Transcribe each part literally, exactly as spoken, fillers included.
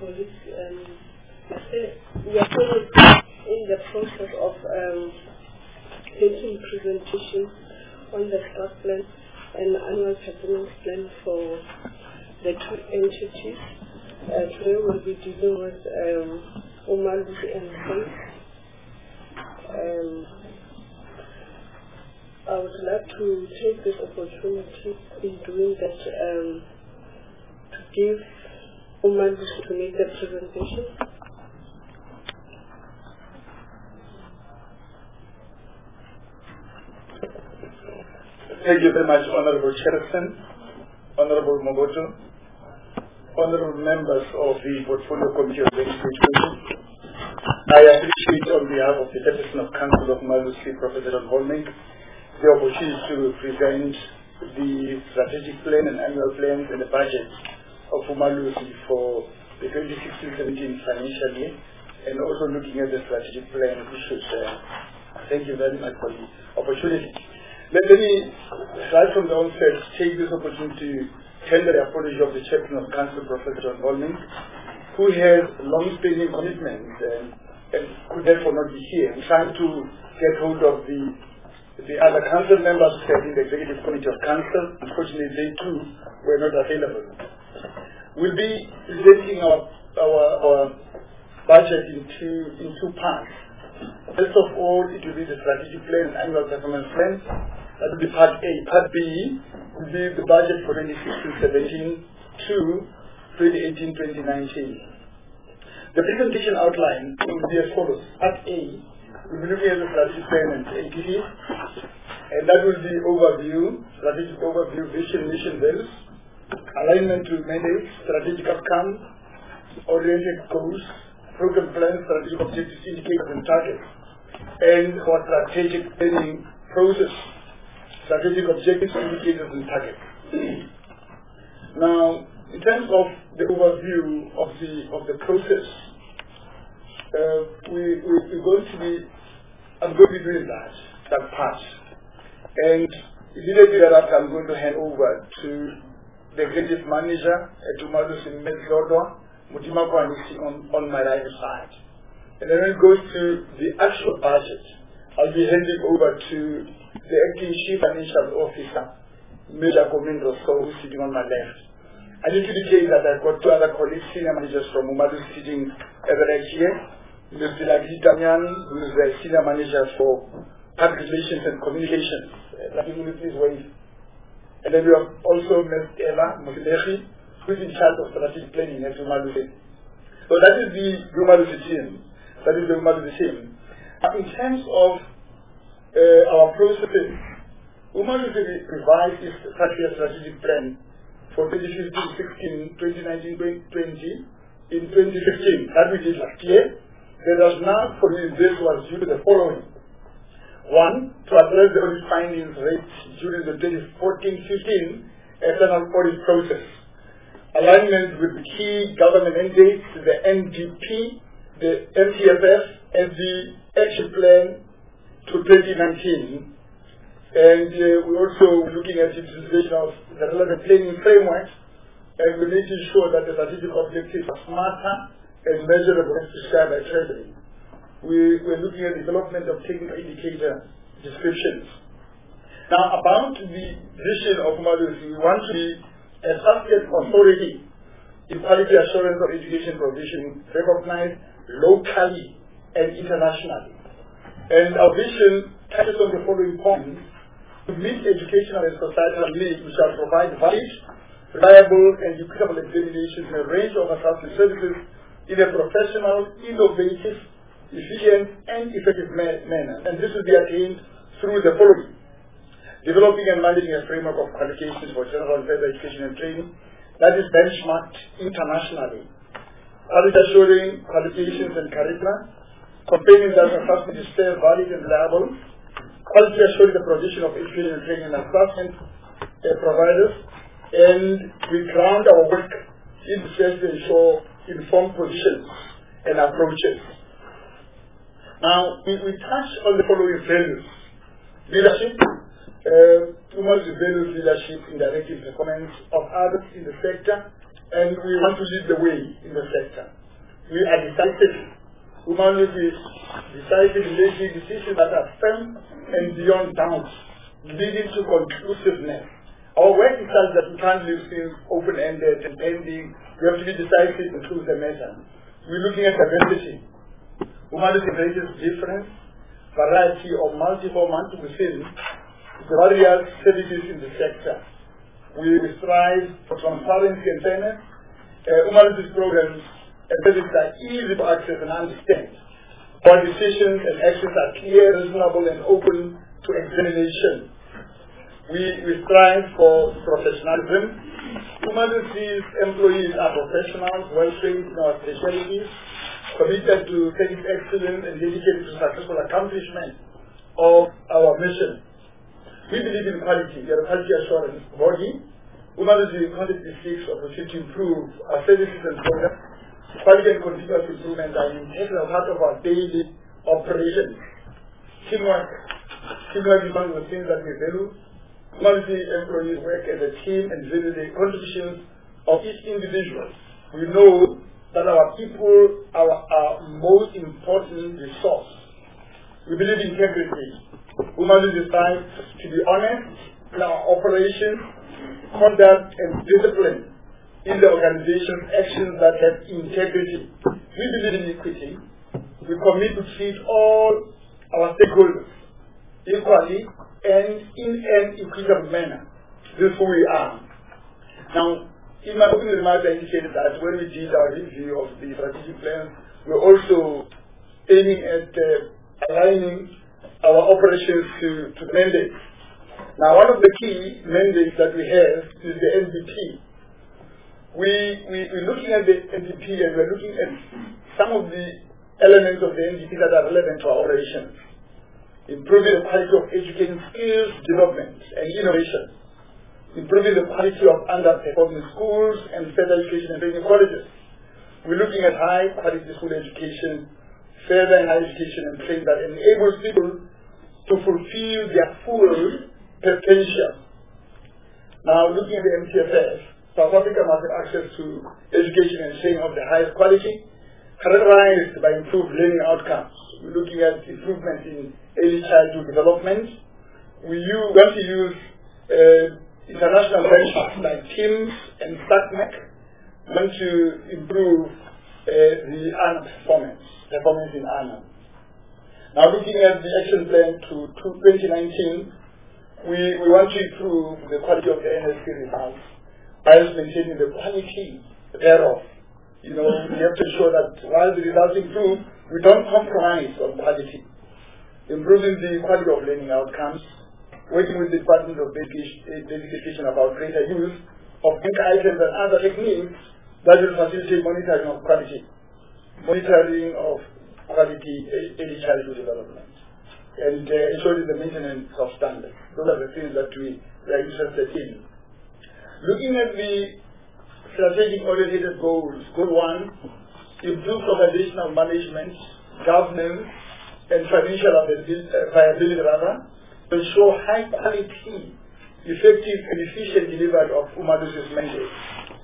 colleagues. Um, I say we are still in the process of um, making presentations on the staff plan and annual performance plan for the two entities. Uh, today we'll be dealing with um, Umalusi and Faith. Um, I would like to take this opportunity in doing that um, to give Umalusi to make the presentation. Thank you very much, Honorable Chairperson, Honorable Mogoto, Honorable members of the Portfolio Committee of the Education. I appreciate on behalf of the Chairperson of Council of Umalusi, Professor John Holming, the opportunity to present the strategic plan and annual plans and the budget of Umalusi for the twenty sixteen seventeen financial year, and also looking at the strategic plan issues. Uh, thank you very much for the opportunity. Let me, right from the onset, take this opportunity to tender the apology of the Chairman of Council, Professor John Holming, who has long-standing commitments and, and could therefore not be here. I'm trying to get hold of the the other council members who are in the Executive Committee of Council. Unfortunately, they too were not available. We'll be presenting our, our, our budget in two, in two parts. First of all, it will be the strategic plan and annual performance plan. That will be part A. Part B will be the budget for twenty sixteen seventeen to twenty eighteen twenty nineteen. The presentation outline will be as follows. Part A will be looking at the strategic plan and activities, and that will be overview, strategic overview, vision, mission, values, alignment to mandates, strategic outcomes, oriented goals, program plans, strategic objectives, indicators, and targets, and our strategic planning process. Strategic objectives, indicators, and targets. Now, in terms of the overview of the of the process, uh, we, we we're going to be I'm going to be doing that that part, and immediately thereafter I'm going to hand over to the executive manager at Umalusi Medlodwa, Mutima Kwanisi on on my right side, and then when it goes to the actual budget, I'll be handing over to the acting chief financial officer, Major Komindro, so who's sitting on my left. I need to indicate that I've got two other colleagues, senior managers from Umalusi sitting over here. Mister Lagi Tanyan, who is the senior manager for public relations and communications. Lagi, will you please wait? And then we have also Miz Ella Mokilechi, who is in charge of strategic planning at Umalusi. So that is the Umalusi team. That is the Umalusi team. Now, in terms of Uh, our processes, Umalusi revised its five-year strategic plan for twenty fifteen sixteen, twenty nineteen twenty in twenty fifteen. That we did last year. The rationale for this was due to the following. One, to address the audit findings raised during the twenty fourteen fifteen external audit process. Alignment with the key government mandates, the N D P, the M T F F, and the action plan to twenty nineteen, and uh, we're also looking at the utilization of the relevant planning frameworks, and we're making sure that the strategic objectives are smarter and measurable as prescribed by Treasury. We, we're looking at development of technical indicator descriptions. Now, about the vision of Umalusi, we want to be a trusted authority in quality assurance of education provision, recognized locally and internationally. And our vision touches on the following points: to meet educational and societal needs, we shall provide valid, reliable, and equitable examinations in a range of assessment services in a professional, innovative, efficient, and effective ma manner. And this will be attained through the following: developing and managing a framework of qualifications for general and further education and training that is benchmarked internationally, quality assuring qualifications and curricula, comparing that assessment is fair, valid, and reliable, quality assuring the provision of education and training and assessment uh, providers, and we ground our work in research to ensure informed positions and approaches. Now, we, we touch on the following values: leadership, uh, Umalusi values leadership in directing performance of others in the sector and we want to lead the way in the sector. We are decisive. We want to be decisive in making decisions that are firm and beyond doubt, leading to conclusiveness. Our work is such that we can't leave things open-ended and pending. We have to be decisive and choose the matter. We're looking at diversity. We want to embrace difference, variety of multi-format within the various services in the sector. We strive for transparency and fairness. Uh, humanities programs and services are easy to access and understand. Our decisions and actions are clear, reasonable, and open to examination. We, we strive for professionalism. Humanities employees are professionals, well-trained in our specialties, committed to service excellence and dedicated to successful accomplishment of our mission. We believe in quality. We are a quality assurance body. Humanities constantly seeks opportunity to improve our services and products. Quality and continuous improvement are an integral part of our daily operations. Teamwork. Teamwork is one of the things that we value. Humanity employees work as a team and value the contributions of each individual. We know that our people are our most important resource. We believe in integrity. Humanity strives to be honest in our operations, conduct, and discipline in the organization's actions that have integrity. We believe in equity. We commit to treat all our stakeholders equally and in an equitable manner. This is who we are. Now, in my opening remarks, I indicated that when we did our review of the strategic plan, we're also aiming at uh, aligning our operations to, to mandates. Now, one of the key mandates that we have is the N D P. We, we, we're looking at the N D P and we're looking at some of the elements of the N D P that are relevant to our operations. Improving the quality of education skills development and innovation. Improving the quality of underperforming schools and further education and training colleges. We're looking at high quality school education, further and higher education and training that enables people to fulfill their full potential. Now, looking at the M T F S, South Africa must have access to education and training of the highest quality, characterized by improved learning outcomes. We're looking at improvement in early childhood development. We use, want to use uh, international benchmarks like TIMSS and SACMEC. We want to improve uh, the A N A performance, performance in A N A. Now, looking at the action plan to, to twenty nineteen, we, we want to improve the quality of the N S C results while maintaining the quality thereof. You know, we have to ensure that while the results improve, we don't compromise on quality. Improving the quality of learning outcomes, working with the Department of Education about greater use of anchor items and other techniques that will facilitate monitoring of quality, monitoring of quality early childhood development, and uh, ensuring the maintenance of standards. Those are the things that we are interested in. Looking at the strategic oriented goals, goal one, improve organizational management, governance, and financial viability rather, to ensure high quality, effective and efficient delivery of humanities mandate.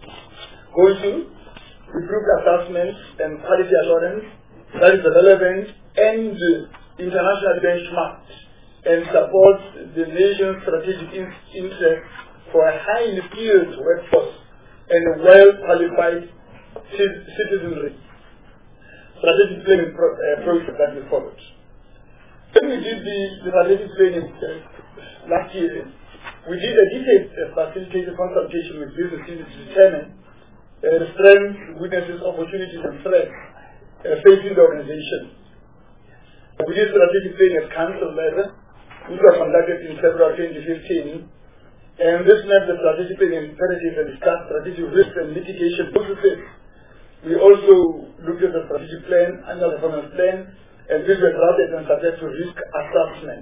Goal two, improve assessment and quality assurance that is relevant and international benchmarks and support the nation's strategic in interest for a highly skilled workforce and a well-qualified citizenry. Strategic planning pro uh, process that we followed. When we did the, the strategic planning uh, last year, we did a detailed uh, facilitated consultation with business units to determine uh, the strengths, weaknesses, opportunities, and threats uh, facing the organization. We did strategic planning at council level, which was conducted in February twenty fifteen. And this mapped the strategic planning imperative and discussed strategic risk and mitigation processes. We also looked at the strategic plan, annual performance plan, and these were drafted and subject to risk assessment.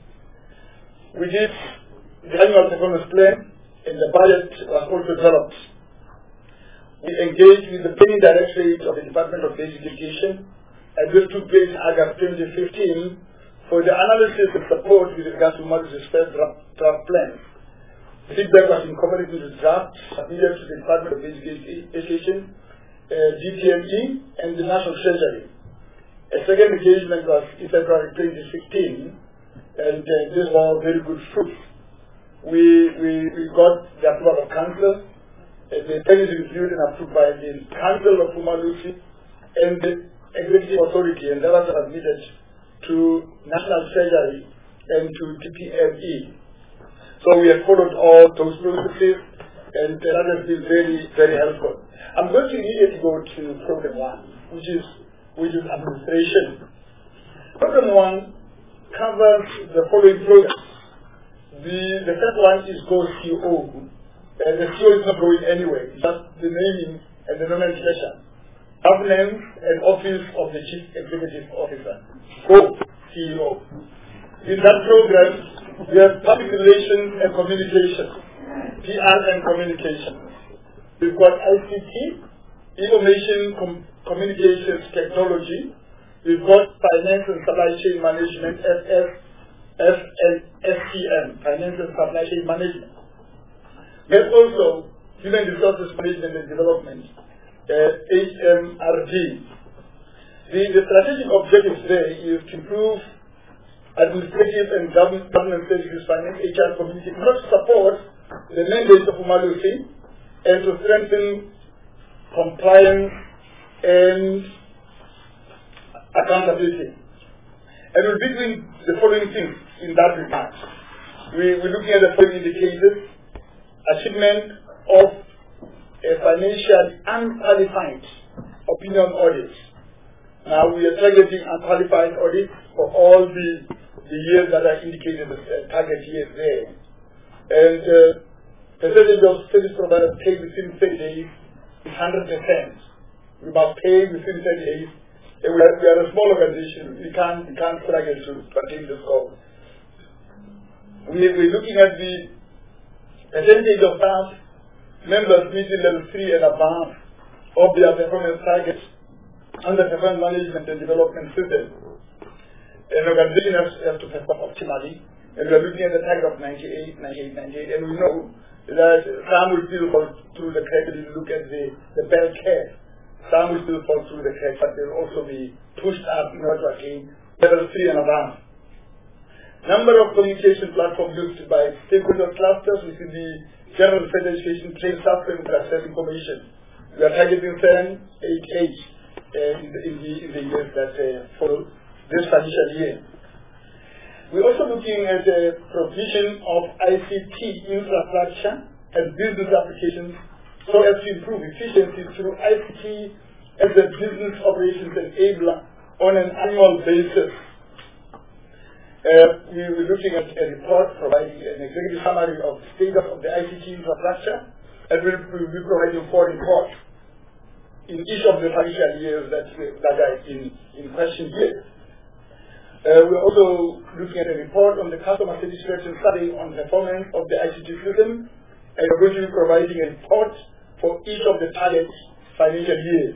We did the annual performance plan, and the budget was also developed. We engaged with the planning directorate of the Department of Basic Education, and this took place in August twenty fifteen for the analysis and support with regards to Moses' first draft, draft plan. The feedback was incorporated into the draft submitted to the Department of Education, uh, G T M E, and the National Treasury. A second engagement was in February twenty sixteen, and uh, this was very good fruit. We, we, we got the approval of Council. Uh, the pen is reviewed and approved by the Council of Umalusi and the Executive Authority, and that was submitted to National Treasury and to T P M E. So we have followed all those processes, and uh, that has been very, very helpful. I'm going to immediately go to program one, which is which is administration. Program one covers the following programs. The the first one is called C O. Uh, the C O is not going anywhere, just the naming and the nomenclature. Governance and Office of the Chief Executive Officer. Go, C E O. In that program, we have public relations and communication, P R and communication. We've got I C T, information com communications technology. We've got finance and supply chain management, F S, F and S C M, finance and supply chain management. We have also human resources management and development, uh, H M R D. The, the strategic objective there is to improve administrative and government, government services, finance, H R community, not to support the mandate of Umalusi and to strengthen compliance and accountability. And we'll be doing the following things in that regard. We, we're looking at the following indicators: achievement of a financially unqualified opinion audit. Now we are targeting unqualified audits for all the, the years that are indicated as uh, target years there. And uh, percentage of service providers paid within thirty days is one hundred percent. We must pay within thirty days. And we are, we are a small organization. We can't, we can't struggle to attain the scope. We, we're looking at the percentage of staff members meeting level three and above of their performance targets under performance management and development system. An organization has, has to perform optimally, and we are looking at the target of ninety-eight, ninety-eight, ninety-eight, and we know that some will still fall through the cracks. If you look at the, the bell curve, some will still fall through the cracks, but they will also be pushed up in order to attain level three and above. Number of communication platforms used by stakeholder clusters within the General Federal Education Trade Software and Access Information. We are targeting seven, eight, eight. Uh, in, the, in, the, in the years that uh, follow this financial year. We're also looking at the provision of I C T infrastructure and business applications so as to improve efficiency through I C T as a business operations enabler on an annual basis. Uh, we were looking at a report providing an executive summary of the status of the I C T infrastructure, and we'll, we'll be providing four reports in each of the financial years that, that are in, in question here. Uh, we're also looking at a report on the customer satisfaction study on performance of the I C T system, and we're going to be providing a report for each of the target financial years.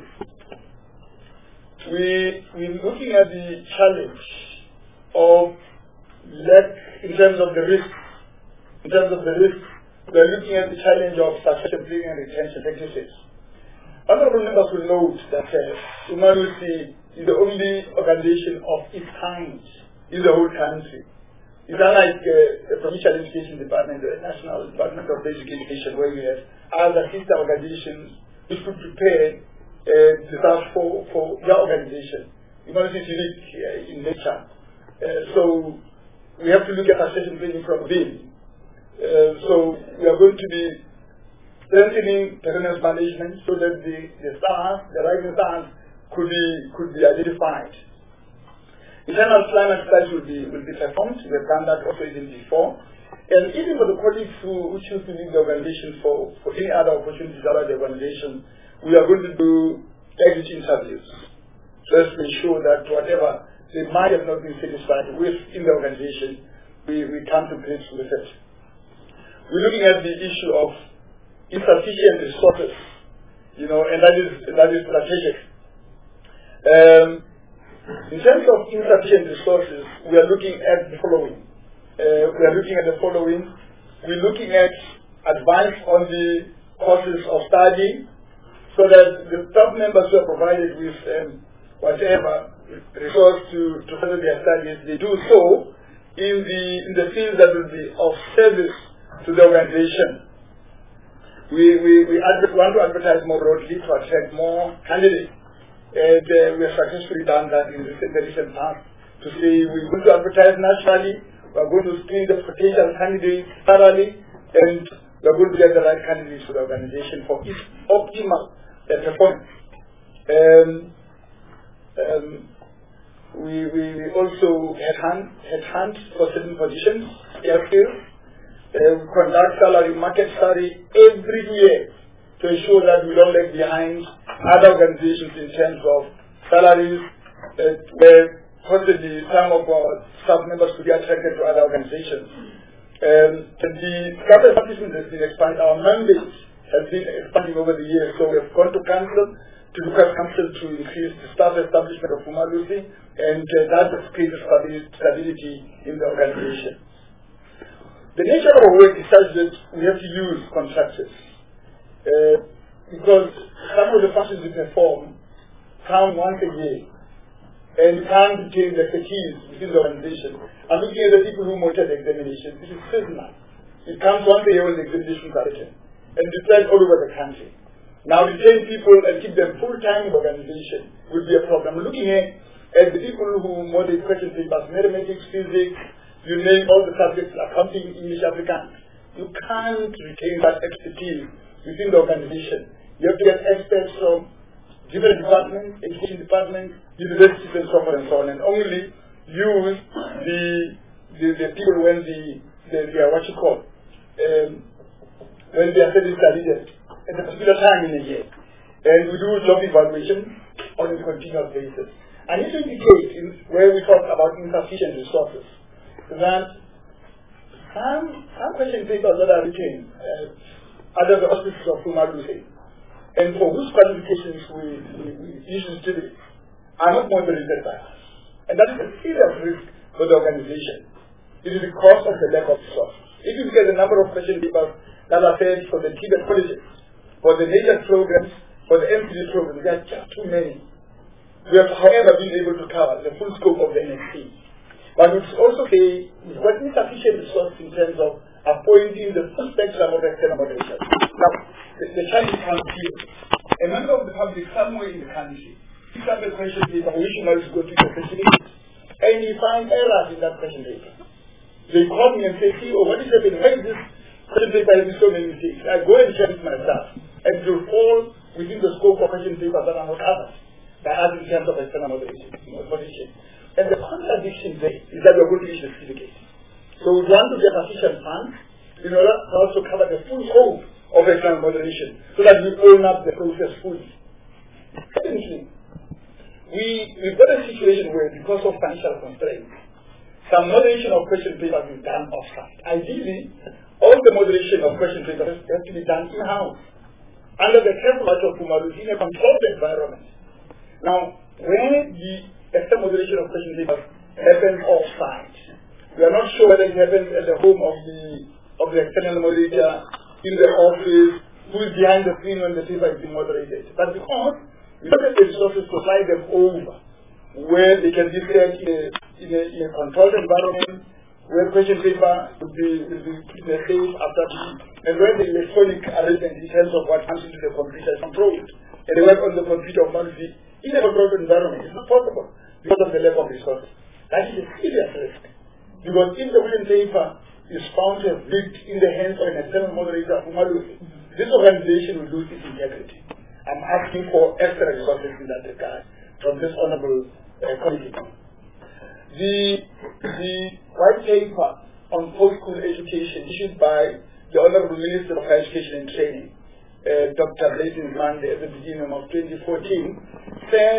We, we're looking at the challenge of lack in terms of the risk. In terms of the risk, we're looking at the challenge of succession planning and retention practices. Honorable members will note that uh, Umalusi is the only organization of its kind in the whole country. It's unlike uh, the Provincial Education Department, the National Department of Basic Education, where we have other sister organizations which could prepare uh, results for, for their organization. Umalusi is unique uh, in nature. Uh, so we have to look at succession planning from within. Uh, so we are going to be strengthening performance management so that the, the stars, the rising stars, could be could be identified. Internal climate studies will be will be performed. We have done that also even before. And even for the colleagues who, who choose to leave the organization for, for any other opportunities out of the organization, we are going to do exit interviews just to ensure that whatever they might have not been satisfied with in the organization, we, we come to grips with it. We're looking at the issue of insufficient resources, you know, and that is that is strategic. Um, in terms of insufficient resources, we are looking at the following. Uh, we are looking at the following. we're looking at advice on the courses of study, so that the staff members who are provided with um, whatever resource to, to further their studies, they do so in the in the field that will be of service to the organization. We we, we adver- want to advertise more broadly to attract more candidates, and uh, we have successfully done that in the, in the recent past. To say we're going to advertise nationally, we're going to screen the potential candidates thoroughly, and we're going to get the right candidates for the organization for its optimal uh, performance. Um, um, we, we, we also headhunt, headhunt for certain positions, airfield. Uh, we conduct salary market study every year to ensure that we don't lag behind other organizations in terms of salaries, uh, where possibly some of our staff members could be attracted to other organizations. Um, the staff establishment has been expanded. Our mandate has been expanding over the years, so we have gone to council, to look at council to increase the staff establishment of Umalusi, and uh, that has created stability in the organization. The nature of our work is such that we have to use contractors, uh, because some of the functions we perform come once a year, and you can't retain the expertise within the organization. I'm looking at the people who monitor the examination. This is seasonal. It comes once a year when the examinations are written, and deployed all over the country. Now, retain people and keep them full-time in the organization would be a problem. Looking at, at the people who monitor question papers, mathematics, physics, you name all the subjects, accounting, English, Afrikaans. You can't retain that expertise within the organization. You have to get experts from different departments, education departments, universities, and so on and so on, and only use the the, the people when the, the they are what you call um, when they are service leaders at a particular time in a year. And we do job evaluation on a continuous basis. And it indicates in where we talk about insufficient resources that some some question papers that are written uh, under the auspices of Umalusi, and for whose qualifications we, we, we usually do it, are not moderated by us. And that is a serious risk for the organization. It is because of the lack of resources. If you look at the number of question papers that are fed for the Tibet colleges, for the major programs, for the M P D programs, there are just too many. We have, however, been able to cover the full scope of the N X T. But we also say we've got insufficient resources in terms of appointing the full spectrum of external moderation. Now, the, the challenge comes here. A member of the public somewhere in the country picks up a question paper, which you might go to the question paper, and you find errors in that question paper. They call me and say, see, oh, what is happening? Why is this question paper having so many mistakes? I go and check it myself, and it will fall within the scope of question papers that are not covered by us in terms of external moderation. moderation. And the contradiction there is that we are going to issue a certificate. So we want to get sufficient funds in order to also cover the full scope of external moderation, so that we own up the process fully. Secondly, we, we've got a situation where, because of financial constraints, some moderation of question papers is done off-site. Ideally, all the moderation of question papers has to be done in-house, under the careful watch of Umalusi in a controlled environment. Now, when the external moderation of question papers happens off-site, we are not sure whether it happens at the home of the of the external moderator, in the office, who is behind the screen when the paper is being moderated. But because we don't have the resources to fly them over, where they can be fed in a, in a, in a controlled environment, where question paper will be, will be put in a safe after the, and where the electronic arrangement in terms of what comes into the computer is controlled, and they work on the computer of Umalusi in a controlled environment. It's not possible because of the lack of resources. That is a serious risk. Because if the question paper is found to have leaked in the hands of an external moderator of Umalusi, this organization will lose its integrity. I'm asking for extra resources in that regard from this honorable uh, committee. The, the white paper on post-school education issued by the Honorable Minister of Higher Education and Training, uh, Doctor Blazing Mande, at the beginning of twenty fourteen, said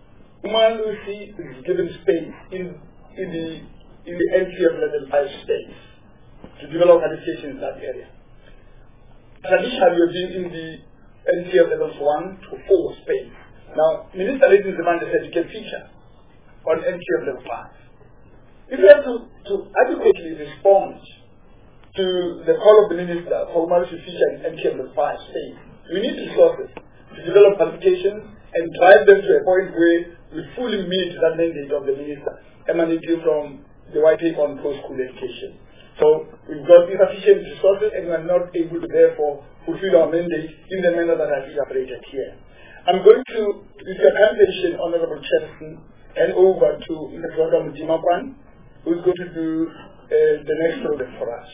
Umalusi is given space in, in the in the N T F level five space to develop education in that area. Traditionally, we have been in the N T F levels one to four space. Now, Minister Blazing Mande said you can feature on N T F level five. If you have to, to adequately respond to the call of the Minister for Umalusi Fisher and N T M five state, we need resources to develop qualifications and drive them to a point where we fully meet that mandate of the Minister emanating from the White Paper on Post-School Education. So we've got insufficient resources and we are not able to therefore fulfill our mandate in the manner that I've elaborated here. I'm going to, with your kind permission, Honorable Chairman, hand over to Mister Mujimakwan, who is going to do uh, the next program for us.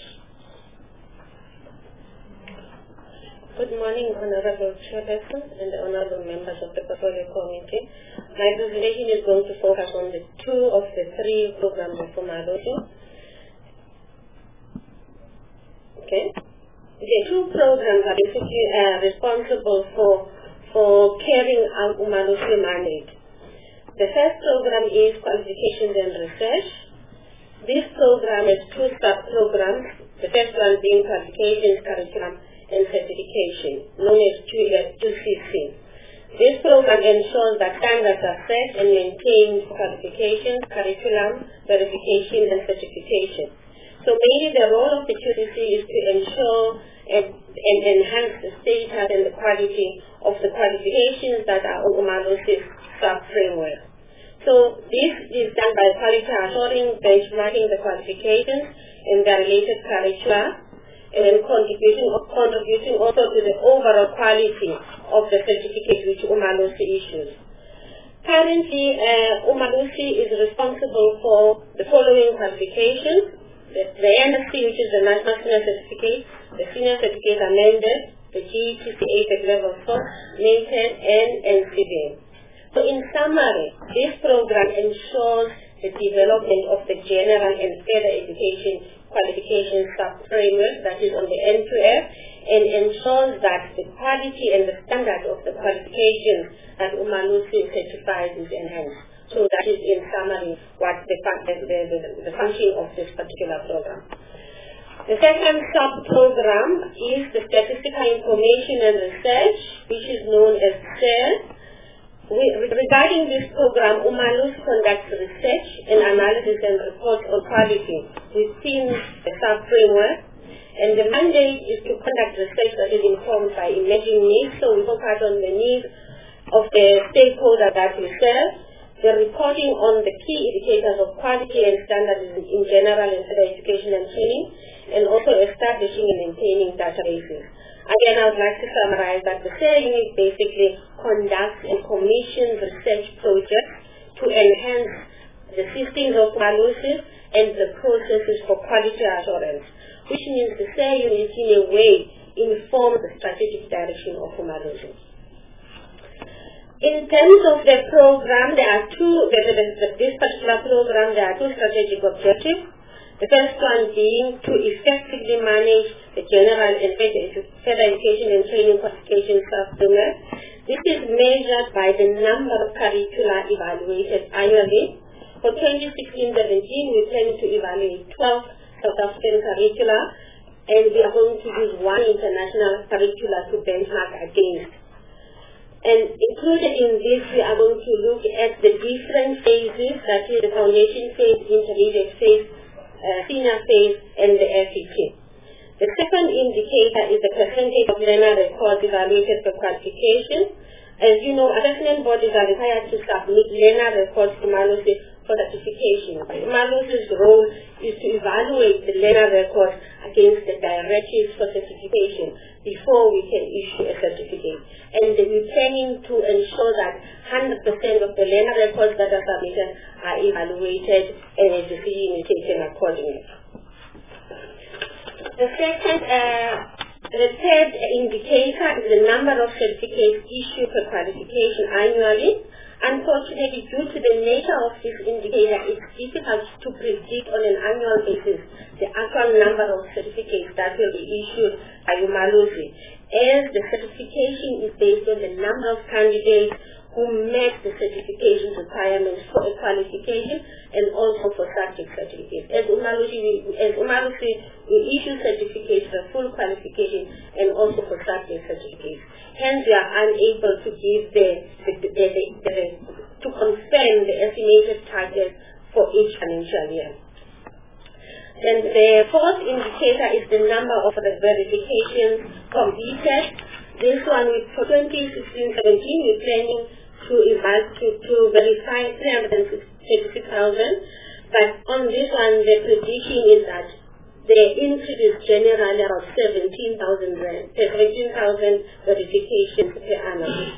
Good morning, Honorable Chairperson and the Honorable members of the Portfolio Committee. My presentation is going to focus on the two of the three programs of Umalusi. Okay. The two programs are basically uh, responsible for for carrying out Umalusi mandate. The first program is Qualifications and Research. This program has two sub-programs, the first one being Qualifications, Curriculum and Certification, known as two C C. This program ensures that standards are set and maintained for qualifications, curriculum, verification and certification. So mainly the role of the two C C is to ensure and, and enhance the status and the quality of the qualifications that are on Umalusi's sub-framework. So this is done by quality assuring, benchmarking the qualifications and the related curricula, and then contributing, contributing also to the overall quality of the certificate which Umalusi issues. Currently, uh, Umalusi is responsible for the following qualifications: the, the N S C, which is the National Senior Certificate, the Senior Certificate Amended, the G E T C eight at level four, NATED, and N C B. So in summary, this program ensures the development of the general and further education qualification sub-framework that is on the N two F, and ensures that the quality and the standard of the qualifications that Umalusi certifies is enhanced. So that is in summary what the, the, the, the function of this particular program. The second sub-program is the Statistical Information and Research, which is known as S E R. We, regarding this program, Umalusi conducts research and analysis and reports on quality within the sub-framework, and the mandate is to conduct research that is informed by emerging needs, so we focus on the needs of the stakeholder that we serve, the reporting on the key indicators of quality and standards in general and further education and training, and also establishing and maintaining databases. Again, I would like to summarize that the S E R unit basically conducts and commissions research projects to enhance the systems of Umalusi and the processes for quality assurance, which means the S E R unit in a way informs the strategic direction of Umalusi. In terms of the program, there are two, the, the, the, this particular program, there are two strategic objectives. The first one being to effectively manage the general and further education and training qualification sub-framework. This is measured by the number of curricula evaluated annually. For twenty sixteen seventeen, we plan to evaluate twelve South African curricula, and we are going to use one international curricula to benchmark against. And included in this, we are going to look at the different phases, that is the foundation phase, intermediate phase, Uh, senior phase, and the F E T. The second indicator is the percentage of learner records evaluated for qualification. As you know, assessment bodies are required to submit learner records to Umalusi for certification. Umalusi's role is to evaluate the learner records against the directives for certification before we can issue a certificate. And we're planning to ensure that one hundred percent of the learner records that are submitted are evaluated and a decision is taken accordingly. The second, uh, the third indicator is the number of certificates issued per qualification annually. Unfortunately, due to the nature of this indicator, it's difficult to predict on an annual basis the actual number of certificates that will be issued by Umalusi, as the certification is based on the number of candidates who met the certification requirements for a qualification and also for subject certificates. As Umalusi, as Umalusi, we issue certificates for full qualification and also for subject certificates. Hence, we are unable to give the, the, the, the, the, the to confirm the estimated target for each financial year. Then the fourth indicator is the number of the verifications completed. This one, with, for twenty sixteen seventeen, we're planning to, to, to verify three hundred thirty-six thousand. But on this one, the prediction is that the increase is generally about seventeen thousand verifications per annum.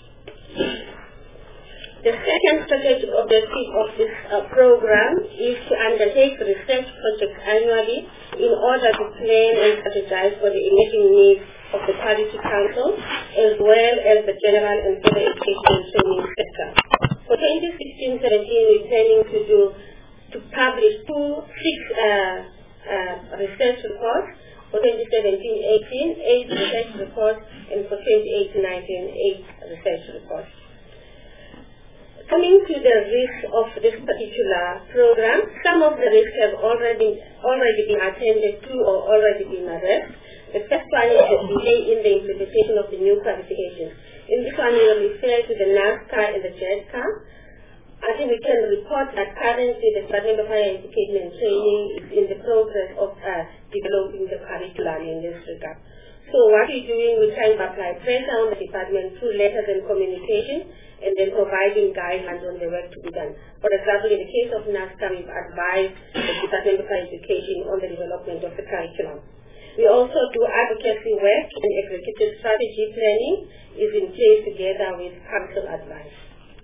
The second strategic objective of this uh, program is to undertake research projects annually in order to plan and strategize for the emerging needs of the Quality Council as well as the general and further education and training sector. For twenty sixteen seventeen, we're planning to do to publish two six uh, uh, research reports. For twenty seventeen eighteen, eight research reports, and for twenty eighteen nineteen, eight research reports. Coming to the risks of this particular program, some of the risks have already already been attended to or already been addressed. The first one is the delay in the implementation of the new qualifications. In this one, we will refer to the NASCA and the JEDCA. I think we can report that currently the Department of Higher Education and Training is in the progress of uh, developing the curriculum in this regard. So what we're doing, we're trying to apply pressure on the department through letters and communication, and then providing guidelines on the work to be done. For example, in the case of NASCA, we've advised the Department of Higher Education on the development of the curriculum. We also do advocacy work, and executive strategy planning is in place together with council advice.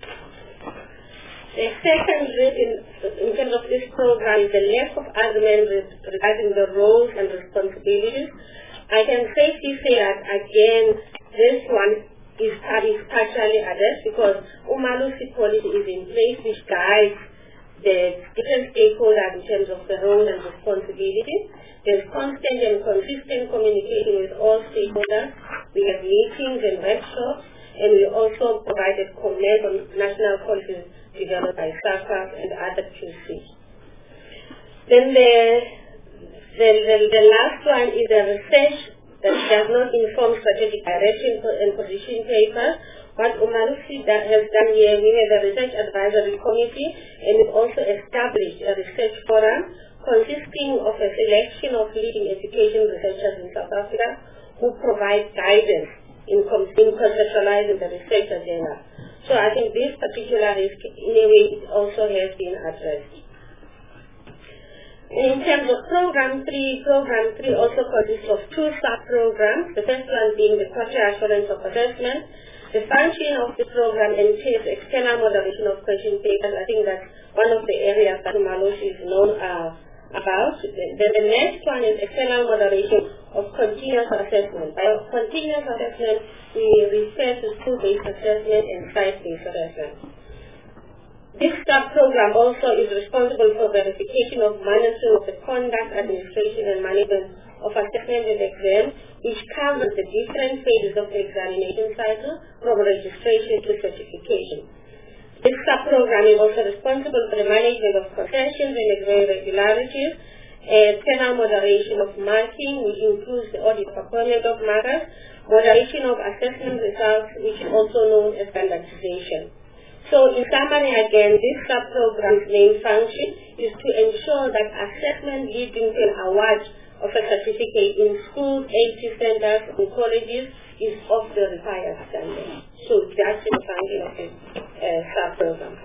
The second risk in, in terms of this program is the lack of argument regarding the roles and responsibilities. I can safely say that, again, this one is partially addressed because Umalusi policy is in place which guides the different stakeholders in terms of the role and responsibility. There's constant and consistent communication with all stakeholders. We have meetings and workshops, and we also provided comment on national policies developed by SAFA and other Q Cs. Then the, the, the, the last one is the research that does not inform strategic direction and position papers. What Umalusi has done here, we have a research advisory committee, and we've also established a research forum consisting of a selection of leading education researchers in South Africa who provide guidance in, in conceptualizing the research agenda. So I think this particular risk, in a way, it also has been addressed. In terms of Program three, Program three also consists of two sub-programs, the first one being the quality assurance of assessment. The function of the program entails external moderation of question papers. I think that's one of the areas that Umalusi is known uh, about. The, the next one is external moderation of continuous assessment. By continuous assessment, we refer to school-based assessment and site-based assessment. This sub-program also is responsible for verification of monitoring of the conduct, administration, and management of assessment and exam, which covers the different phases of the examination cycle from registration to certification. This sub-program is also responsible for the management of concessions and exam irregularities, external moderation of marking, which includes the audit component of markers, moderation of assessment results, which is also known as standardization. So in summary, again, this sub-program's main function is to ensure that assessment leading to an award of a certificate in schools, eighty centers, and colleges is of the required standard. So that's the function of the uh, sub-program.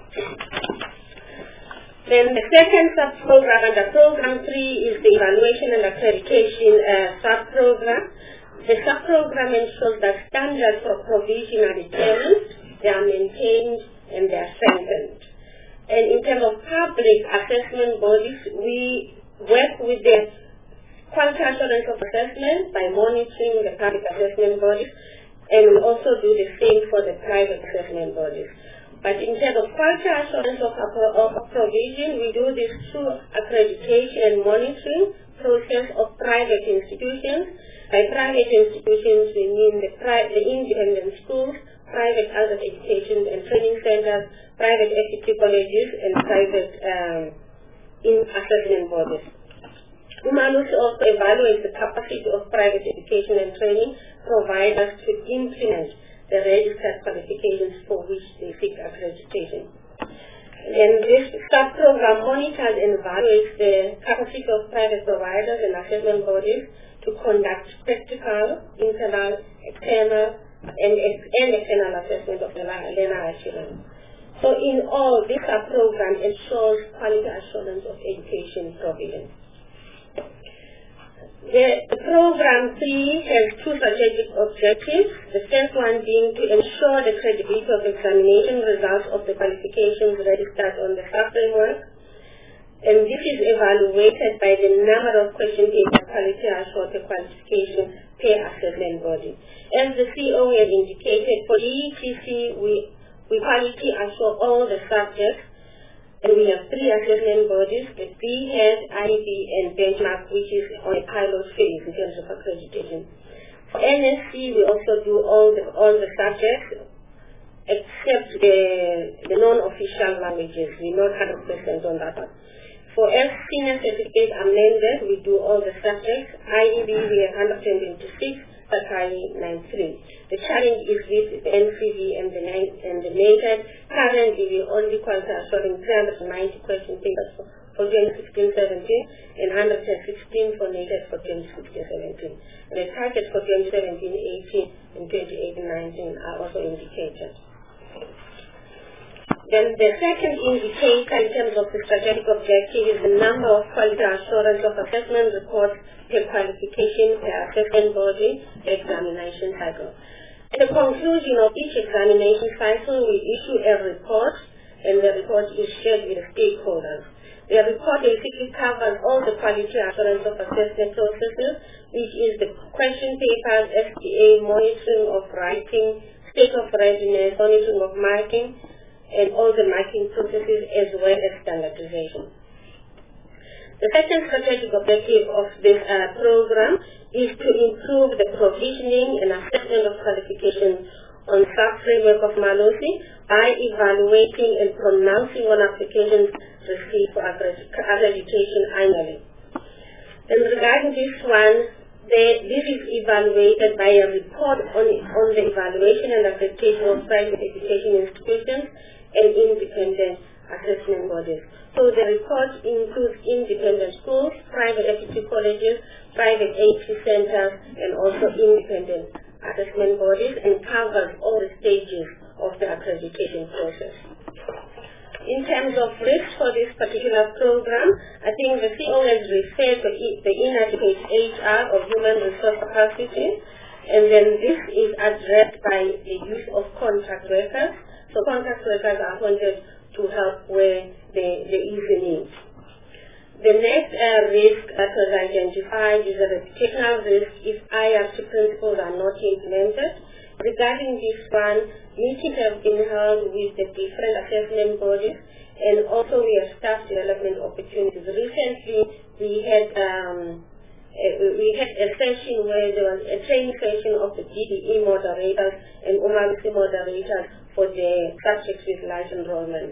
Then the second sub-program under Program three is the evaluation and accreditation uh, sub-program. The sub-program ensures that standards for provision are determined, they are maintained, and they are strengthened. And in terms of public assessment bodies, we work with the quality assurance of assessment by monitoring the public assessment bodies, and we also do the same for the private assessment bodies. But in terms of quality assurance of, of provision, we do this through accreditation and monitoring process of private institutions. By private institutions, we mean the, pri the independent schools, private adult education and training centers, private equity colleges, and private um, in assessment bodies. Umalusi also evaluates the capacity of private education and training providers to implement the registered qualifications for which they seek accreditation. Then this sub-program monitors and evaluates the capacity of private providers and assessment bodies to conduct practical, internal, external, and, and external assessment of the learner achievement. So in all, this sub-program ensures quality assurance of education provision. The, the program three has two strategic objectives. The first one being to ensure the credibility of examination results of the qualifications registered on the sub framework. And this is evaluated by the number of question papers quality assured the qualification per assessment body. As the C O has indicated, for E E T C, we, we quality assure all the subjects. And we have three assessment bodies, the B H E D, I B, and Benchmark, which is on a pilot phase in terms of accreditation. For N S C, we also do all the, all the subjects, except the, the non-official languages. We're not one hundred percent on that one. For F Senior Certificate Amended, we do all the subjects. I E B, we have one hundred twenty-six, Sakai ninety-three. The challenge is with the N C V and the, and the NATED. Currently, we only qualify assuring three hundred ninety question papers for, for twenty sixteen seventeen and one hundred sixteen for NATED for twenty sixteen seventeen. And the targets for twenty seventeen eighteen and twenty eighteen nineteen are also indicated. Then the second indicator in terms of the strategic objective is the number of quality assurance of assessment reports per qualification per assessment body per examination cycle. At the conclusion of each examination cycle, we issue a report, and the report is shared with the stakeholders. The report basically covers all the quality assurance of assessment processes, which is the question papers, S P A, monitoring of writing, state of readiness, monitoring of marking, and all the marking processes as well as standardization. The second strategic objective of this uh, program is to improve the provisioning and assessment of qualifications on sub-framework of MALOSI by evaluating and pronouncing on applications received for accreditation annually. And regarding this one, the, this is evaluated by a report on, on the evaluation and accreditation of private education institutions and independent assessment bodies. So the report includes independent schools, private equity colleges, private A P centers, and also independent assessment bodies, and covers all the stages of the accreditation process. In terms of risk for this particular program, I think the C O has referred to the inadequate H R or human resource capacity, and then this is addressed by the use of contract workers. So contract workers are appointed to help where there, there is a need. The next uh, risk that was identified is a reputational risk if I R C principles are not implemented. Regarding this one, meetings have been held with the different assessment bodies, and also we have staff development opportunities. Recently, we had um, a, we had a session where there was a training session of the G D E moderators and Umalusi moderators for the subjects with large enrollment.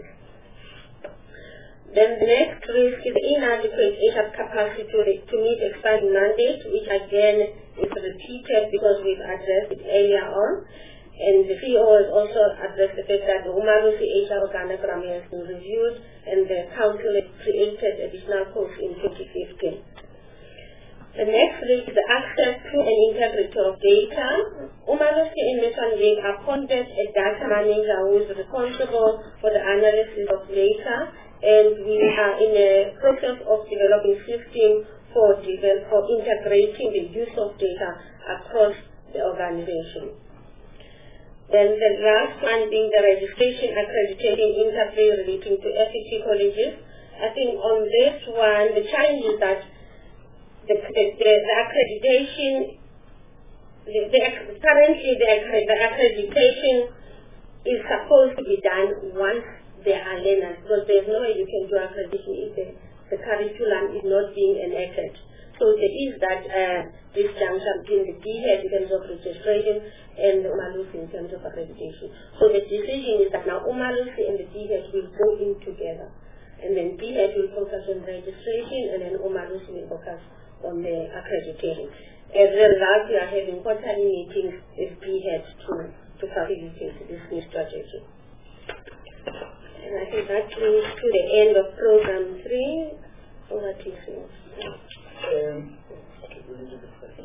Then the next risk is inadequate H R capacity to, to meet expanding mandates, which again is repeated because we've addressed it earlier on. And the C O has also addressed the fact that the Umalusi H R organogram has been reviewed, and the council has created additional posts in twenty fifteen. The next risk is the access to and integrity of data. Umalusi in this one we've appointed a data manager who is responsible for the analysis of data, and we are in a process of developing system for, develop, for integrating the use of data across the organization. Then the last one being the registration accreditation interplay relating to F E T colleges. I think on this one, the challenge is that the, the, the, the accreditation, the, the, currently the, the accreditation is supposed to be done once they are learners, because there's no way you can do accreditation if the, the curriculum is not being enacted. So there is that uh, disjunction between the B H E D in terms of registration and the Umalusi in terms of accreditation. So the decision is that now Umalusi and the B H E D will go in together. And then B H E D will focus on registration, and then Umalusi will focus on the accreditation. As a result, we are having quarterly meetings with B H E D to, to facilitate this new strategy. And I think that brings to the end of program three. Over to you, Sue. Um, okay, we'll leave it first.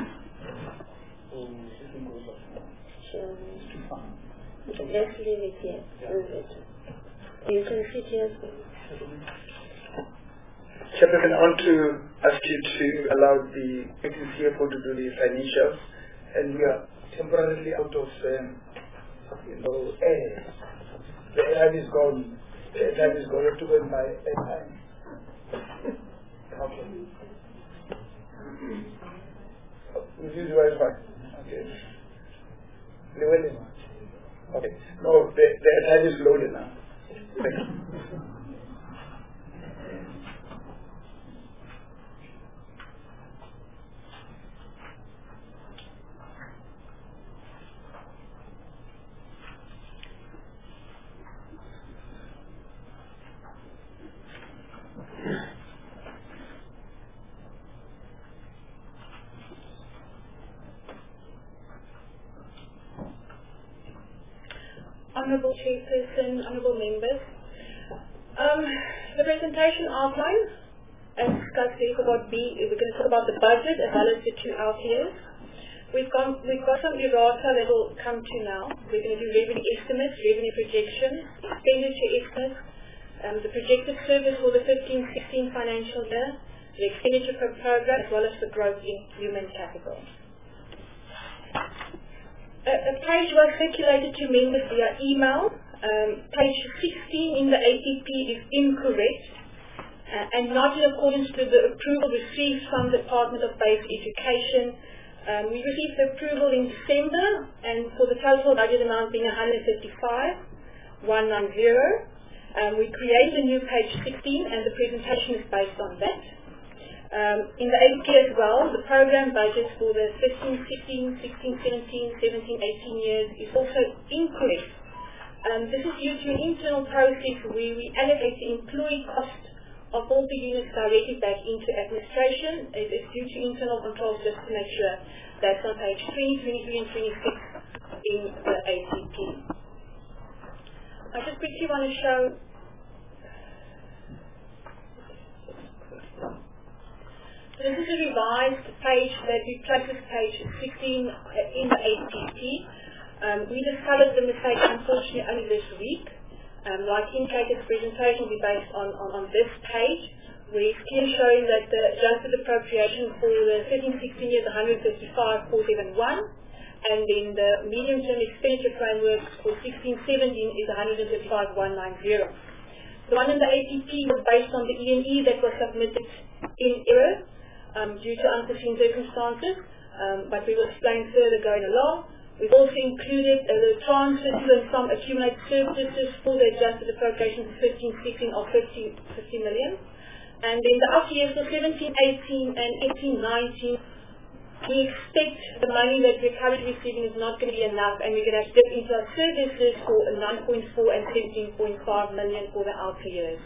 Um, Sure. it's too far. Let's leave it here. Yeah. Leave it. You can sit here. Chairperson, I want to ask you to allow the acting C F O to do the financials, and we are temporarily out of, um, you know, air. The airline is gone. The airline is gone. We have to go and buy airtime. Okay. This is Wi-Fi. Okay. Llewellyn. Okay. No, the, the airtime is loaded now. Thank you. Honourable Chairperson, Honourable Members. Um, the presentation outline, as discussed there, about B, we're going to talk about the budget as well as the two out years. We've got, we've got some errata that will come to now. We're going to do revenue estimates, revenue projections, expenditure estimates, um, the projected service for the fifteen sixteen financial year, the expenditure per program, as well as the growth in human capital. A, a page was circulated to members via email. Um, page sixteen in the A T P is incorrect uh, and not in accordance to the approval received from the Department of Basic Education. Um, we received the approval in December, and for the total budget amount being one hundred fifty-five thousand one hundred ninety. Um, we created a new page sixteen, and the presentation is based on that. Um, in the A P as well, the program budget for the fifteen sixteen, sixteen seventeen, seventeen eighteen years is also incorrect. Um, this is due to an internal process where we allocate the employee cost of all the units directly back into administration. It is due to internal controls, just to make sure that's on page twenty, twenty-three and twenty-six in the A T P. I just quickly want to show this is a revised page that we placed as page sixteen in the A T P. Um, we discovered the mistake unfortunately only this week. Um, like indicated, the presentation will be based on, on, on this page, where it's clearly showing that the adjusted appropriation for the fifteen sixteen years is one hundred fifty-five thousand four hundred seventy-one, and then the medium-term expenditure framework for sixteen seventeen is one hundred fifty-five thousand one hundred ninety. The one in the A T P was based on the E and E that was submitted in error um, due to unforeseen circumstances, um, but we will explain further going along. We've also included uh, the transfer to and from accumulated surpluses for the adjusted appropriation for fifteen sixteen of fifty, fifty million. And then the out years for seventeen eighteen and eighteen nineteen, we expect the money that we're currently receiving is not going to be enough, and we're going to have to dip into our services for nine point four and seventeen point five million for the outer years.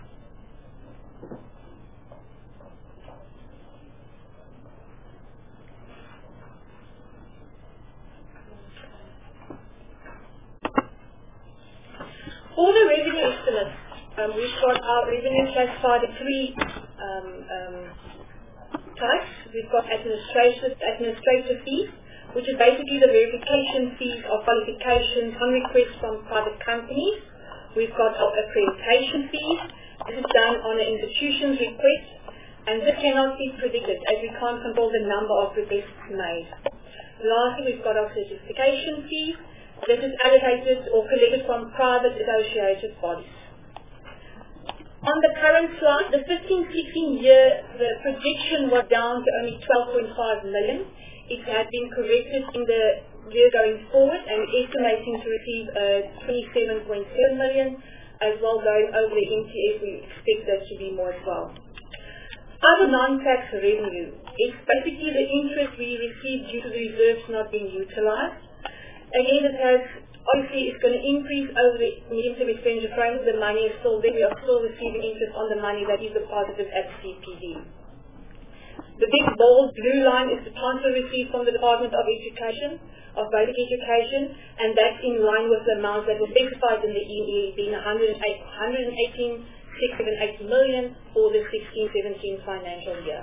For the revenue estimates, um, we've got our revenue classified in three um, um, types. We've got administrative, administrative fees, which is basically the verification fees of qualifications on request from private companies. We've got our accreditation fees. This is done on an institution's request, and this cannot be predicted as we can't control the number of requests made. Lastly, we've got our certification fees. This is allocated or collected from private associated bodies. On the current slide, the fifteen sixteen year, the projection was down to only twelve point five million. It had been corrected in the year going forward, and we're estimating to receive uh, twenty-seven point seven million, as well going over the M T F. We expect that to be more as well. Other non-tax revenue, it's basically the interest we receive due to the reserves not being utilized. Again, it has, obviously, it's going to increase over the medium-term expenditure framework. The money is still there. We are still receiving interest on the money that is deposited at C P D. The big bold blue line is the transfer received from the Department of Education, of Basic Education, and that's in line with the amounts that were specified in the E E, being one hundred eighteen thousand six hundred eighty million for the sixteen seventeen financial year.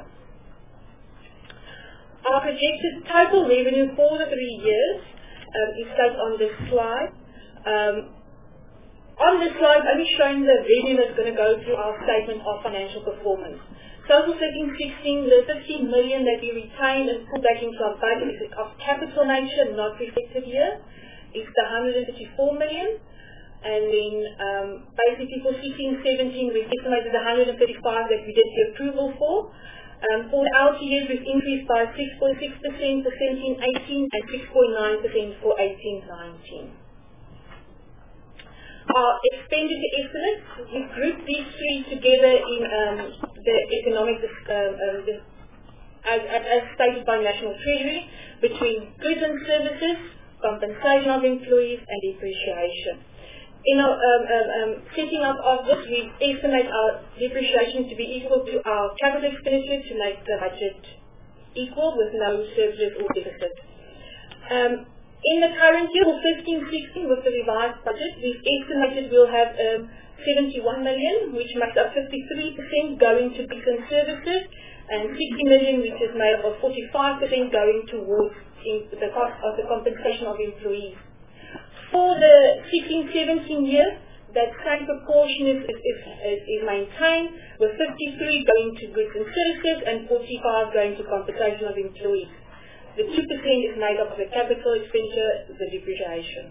Our projected total revenue for the three years um, is stated on this slide. Um, on this slide, I'm only showing the revenue that's going to go through our statement of financial performance. Total thirteen sixteen, the fifteen million that we retain and put back into our budget is of capital nature, not reflected here. It's the one hundred thirty-four million. And then um, basically for sixteen seventeen, we estimated the one hundred thirty-five that we did the approval for. Um, for the L T S, we've increased by six point six percent for seventeen eighteen and six point nine percent for eighteen nineteen. Our expenditure estimates, we grouped these three together in um, the economic, um, um, the, as, as, as stated by National Treasury, between goods and services, compensation of employees, and depreciation. In our um, um, um, setting up of this, we estimate our depreciation to be equal to our capital expenditure to make the budget equal with no surplus or deficit. Um, in the current year, for fifteen sixteen, with the revised budget, we've estimated we'll have um, seventy-one million, which makes up fifty-three percent going to goods and services, and sixty million, which is made up of forty-five percent going towards in the cost of the compensation of employees. For the sixteen seventeen year, that same proportion is, is, is, is maintained, with fifty-three going to goods and services and forty-five going to compensation of employees. The two percent is made up of the capital expenditure, the depreciation.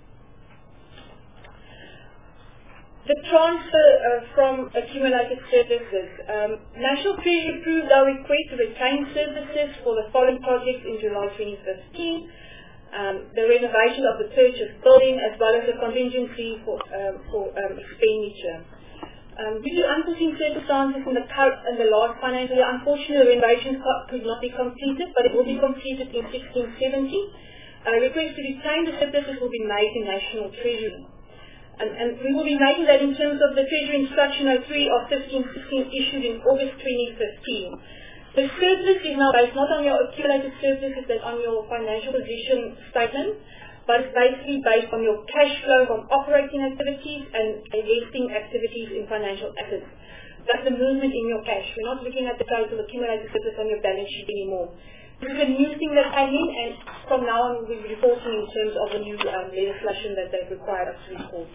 The transfer uh, from accumulated services. Um, National Treasury approved our request to retain services for the following projects in July twenty fifteen. Um, the renovation of the purchase building, as well as the contingency for, um, for um, expenditure. Um, due to unforeseen circumstances in the, in the last financial year, unfortunately the renovation could not be completed, but it will be completed in sixteen seventeen. A request to retain the surpluses will be made in National Treasury. And, and we will be making that in terms of the Treasury Instruction oh three of fifteen sixteen issued in August twenty fifteen. The surplus is now based not on your accumulated surpluses, but on your financial position statement, but it's basically based on your cash flow from operating activities and investing activities in financial assets. That's the movement in your cash. We're not looking at the total accumulated surplus on your balance sheet anymore. This is a new thing that came in, and from now on we'll be reporting in terms of the new um, legislation that they've required us to report.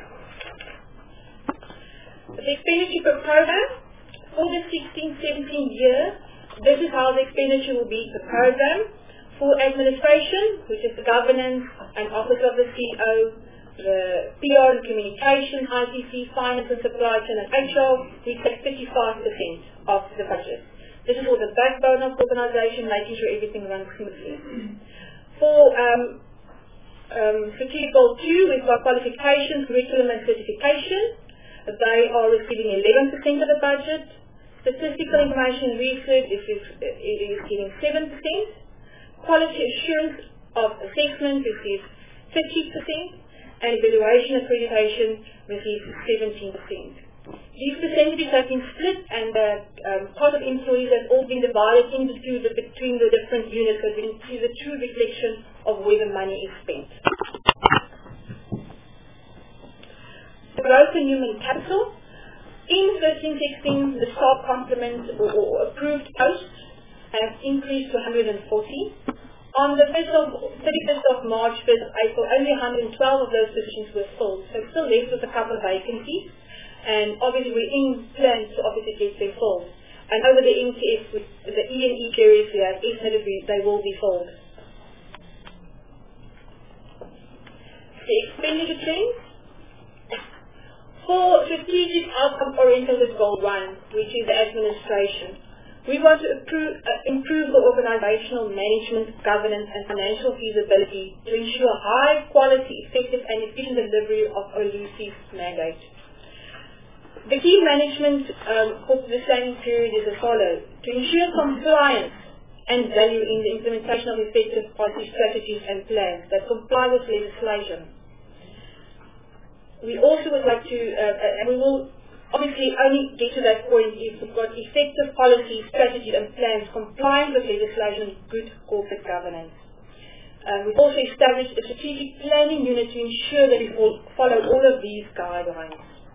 The expenditure per program. For the sixteen seventeen year, this is how the expenditure will be per program. For administration, which is the governance and office of the C E O, the P R and communication, I T C, finance and supply chain, and H R, we take thirty-five percent of the budget. This is for the backbone of the organisation, making sure everything runs smoothly. For um, um, strategic goal two, we've got qualifications, curriculum and certification. They are receiving eleven percent of the budget. Statistical information research is, it is getting seven percent. Quality assurance of assessment receives fifty percent. And evaluation accreditation receives seventeen percent. These percentages have been split, and the um, cost of employees has all been divided into the, between the different units, so we can see the true reflection of where the money is spent. The growth in human capital. In fifteen sixteen, the staff complement or, or approved posts have increased to one hundred forty. On the thirty-first of March, first of April, only one hundred twelve of those positions were filled. So still left with a couple of vacancies. And obviously we're in plans to obviously get them filled. And over the M T S, with the E and E areas we have estimated they will be filled. The expenditure trends. For strategic outcome-oriented with goal one, which is the administration, we want to improve, uh, improve the organizational management, governance, and financial feasibility to ensure high-quality, effective, and efficient delivery of O L U C's mandate. The key management um, for the planning period is as follows: to ensure compliance and value in the implementation of effective policy strategies and plans that comply with legislation. We also would like to, uh, and we will obviously only get to that point if we've got effective policies, strategies and plans compliant with legislation and good corporate governance. Uh, we've also established a strategic planning unit to ensure that we all follow all of these guidelines.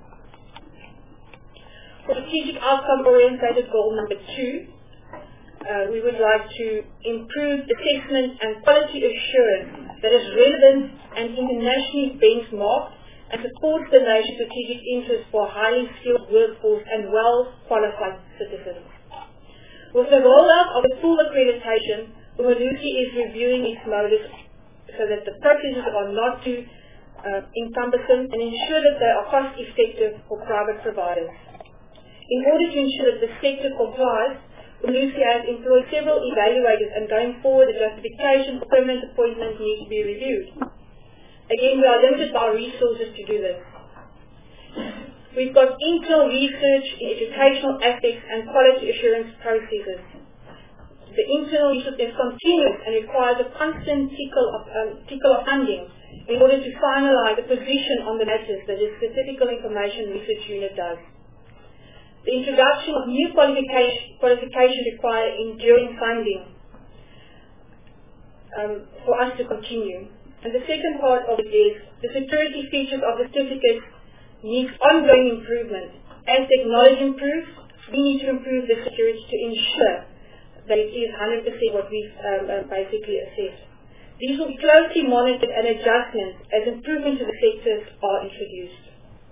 For strategic outcome-orientated goal number two, uh, we would like to improve assessment and quality assurance that is relevant and internationally benchmarked and supports the nation's strategic interests for a highly skilled workforce and well-qualified citizens. With the rollout of the full accreditation, Umalusi is reviewing its motives so that the processes are not too uh, encumbersome and ensure that they are cost-effective for private providers. In order to ensure that the sector complies, Umalusi has employed several evaluators, and going forward the justification for permanent appointments needs to be reviewed. Again, we are limited by resources to do this. We've got internal research in educational aspects and quality assurance processes. The internal research is continuous and requires a constant tickle of, um, tickle of funding in order to finalize a position on the matters that the Statistical Information Research Unit does. The introduction of new qualification, qualification require enduring funding um, for us to continue. And the second part of it is the security features of the certificate needs ongoing improvement. As technology improves, we need to improve the security to ensure that it is one hundred percent what we've um, uh, basically assessed. These will be closely monitored and adjustments as improvements to the sectors are introduced.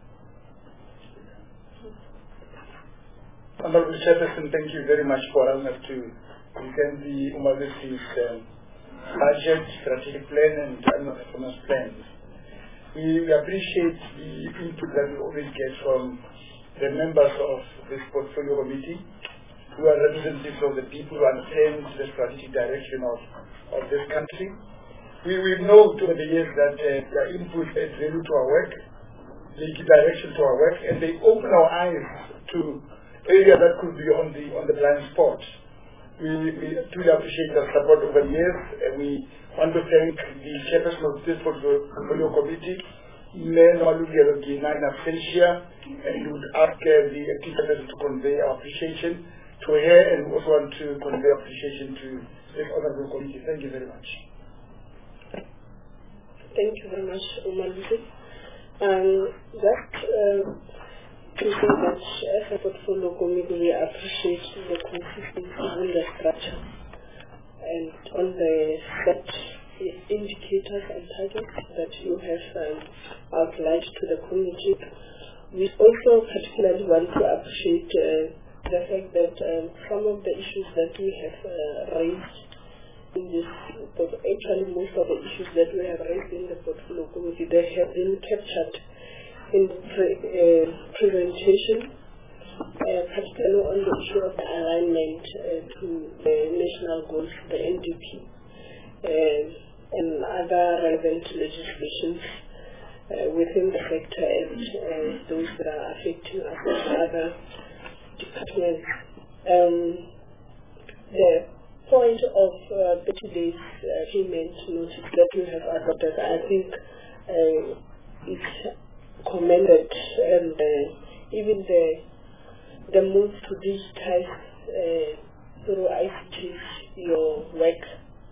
Honorable Chairperson, thank you very much for allowing us to present the Umalusi's um, budget, strategic plan and annual performance plans. We, we appreciate the input that we always get from the members of this portfolio committee, who are representatives of the people who understand the strategic direction of, of this country. We will know over the years that uh, their input adds value to our work, they give direction to our work, and they open our eyes to areas that could be on the on the blind spot. We, we truly appreciate their support over the years. Uh, we want to thank the chairperson of this portfolio committee, Mayor Umalusi in absentia, and we would ask uh, the active to convey our appreciation to her, and we also want to convey appreciation to this honorable committee. Thank you very much. Thank you very much, Umalusi. Um, that uh, to say that as a portfolio committee, we appreciate the consistency in the structure and on the set indicators and targets that you have um, outlined to the committee. We also particularly want to appreciate uh, the fact that um, some of the issues that we have uh, raised in this, but actually most of the issues that we have raised in the portfolio committee, they have been captured in the pre, uh, presentation, uh, particularly on the issue of the alignment uh, to the national goals, the N D P, uh, and other relevant legislations uh, within the sector, and uh, those that are affecting us and other departments. Um, the point of uh, thirty days uh, payment notice that we have adopted, I think uh, it's commended, and uh, even the the move to digitize uh, through I C T your work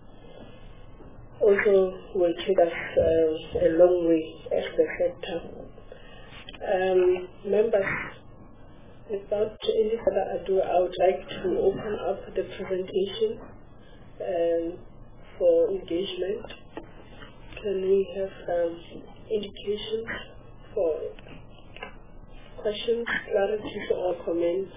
also will take us uh, a long way as the sector. Um, members, without any further ado, I would like to open up the presentation um, for engagement. Can we have um, indications for questions, clarities, or comments?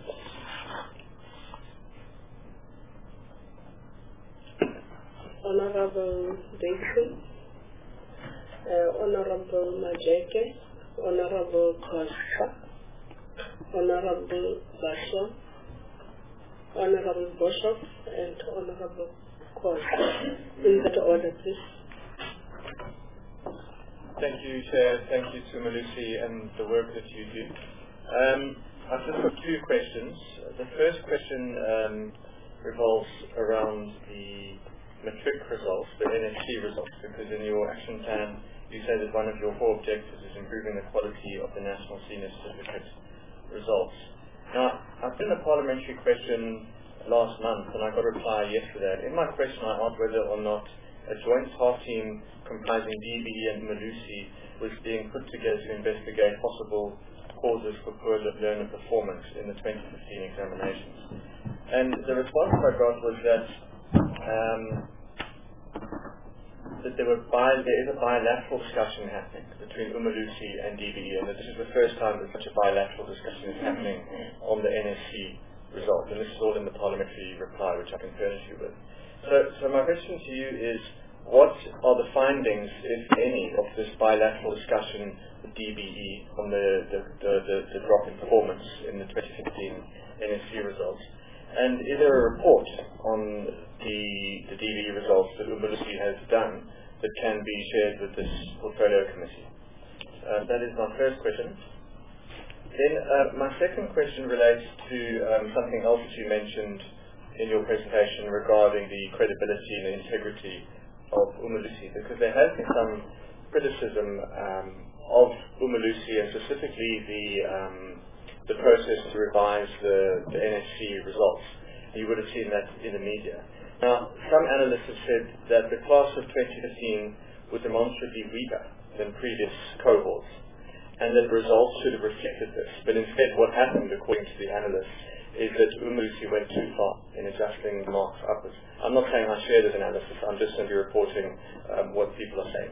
Honorable Davidson, uh, Honorable Majeke, Honorable Costa, Honorable Basho, Honorable Bishop, and Honorable Costa. In that order, please. Thank you, Chair. Thank you to Umalusi and the work that you do. Um, I've just got two questions. The first question um, revolves around the matric results, the N S C results, because in your action plan you say that one of your four objectives is improving the quality of the National Senior Certificate results. Now, I put in a parliamentary question last month, and I got a reply yesterday. In my question, I asked whether or not a joint task team comprising D B E and Malusi was being put together to investigate possible causes for poor learner performance in the twenty fifteen examinations. And the response I got was that um, that there, were bi- there is a bilateral discussion happening between Umalusi and D B E, and that this is the first time that such a bilateral discussion is happening on the N S C result. And this is all in the parliamentary reply, which I can furnish you with. So, so my question to you is, what are the findings, if any, of this bilateral discussion with D B E on the, the, the, the, the drop in performance in the twenty fifteen N S C results? And is there a report on the, the D B E results that Umalusi has done that can be shared with this portfolio committee? Uh, that is my first question. Then uh, my second question relates to um, something else that you mentioned in your presentation regarding the credibility and the integrity of Umalusi, because there has been some criticism um, of Umalusi and specifically the um, the process to revise the, the N S C results. You would have seen that in the media. Now, some analysts have said that the class of twenty fifteen was demonstrably weaker than previous cohorts, and that the results should have reflected this. But instead, what happened, according to the analysts, is that Umalusi went too far in adjusting the marks upwards. I'm not saying I share this analysis, I'm just simply reporting um, what people are saying.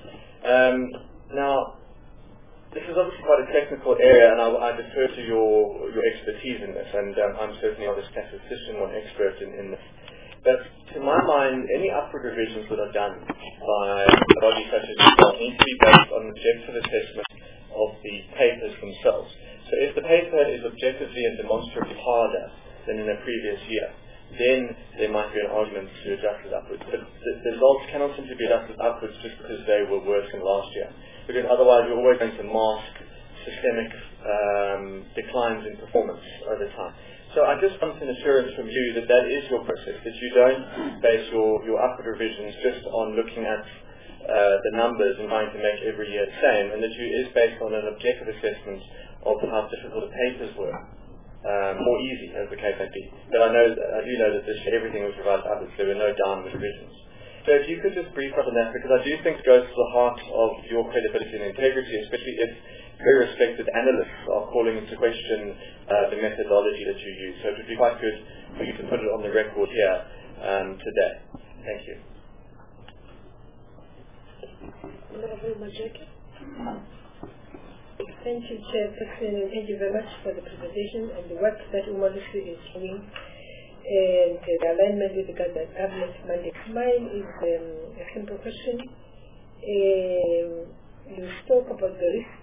Um, now, this is obviously quite a technical area, and I, I defer to your, your expertise in this, and um, I'm certainly not a statistician or an expert in, in this. But to my mind, any upward revisions that are done by bodies such as yourself need to be based on objective assessment of the papers themselves. So if the paper is objectively and demonstrably harder than in a previous year, then there might be an argument to adjust it upwards. But the, the results cannot simply be adjusted upwards just because they were worse than last year, because otherwise you're always going to mask systemic um, declines in performance over time. So I just want an assurance from you that that is your process, that you don't base your, your upward revisions just on looking at uh, the numbers and trying to make every year the same, and that you is based on an objective assessment of how difficult the papers were, um, more easy as the case may be. But I know, I do know that this year everything was revised upwards, there were no downward revisions. So if you could just brief us on that, because I do think it goes to the heart of your credibility and integrity, especially if very respected analysts are calling into question uh, the methodology that you use. So it would be quite good for you to put it on the record here um, today. Thank you. Thank you, Chairperson, and thank you very much for the presentation and the work that Umalusi is doing, and uh, the alignment with the government mandate. Mine is um, a simple question. Um, you spoke about the risk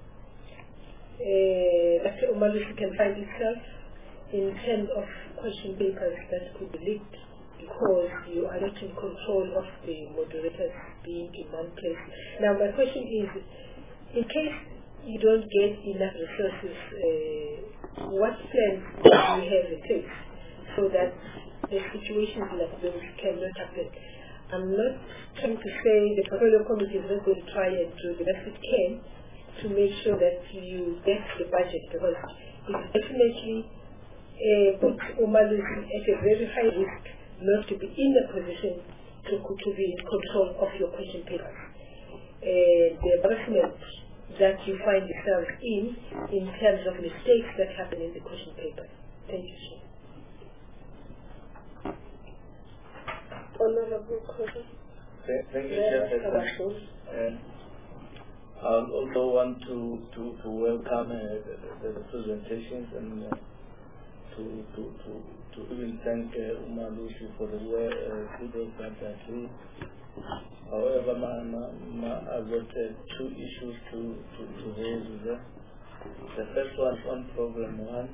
uh, that Umalusi can find itself in terms of question papers that could be leaked because you are not in control of the moderators being in one place. Now, my question is, in case you don't get enough resources, uh, what plans do you have in place so that the situations like those cannot happen? I'm not trying to say the portfolio committee is not going to try and do the best it can to make sure that you get the budget, because it definitely uh, puts Umalusi at a very high risk not to be in a position to, to be in control of your question papers. Uh, the embarrassment that you find yourself in, in terms of mistakes that happen in the question paper. Thank you, sir. Honorable question. Thank you, Chairperson. I also want to, to, to welcome uh, the, the presentations and uh, to, to, to, to even thank uh, Umalusi for the way, uh, good work that they're doing. However, my, my, my, I've got uh, two issues to, to, to raise with them. The first one on program one.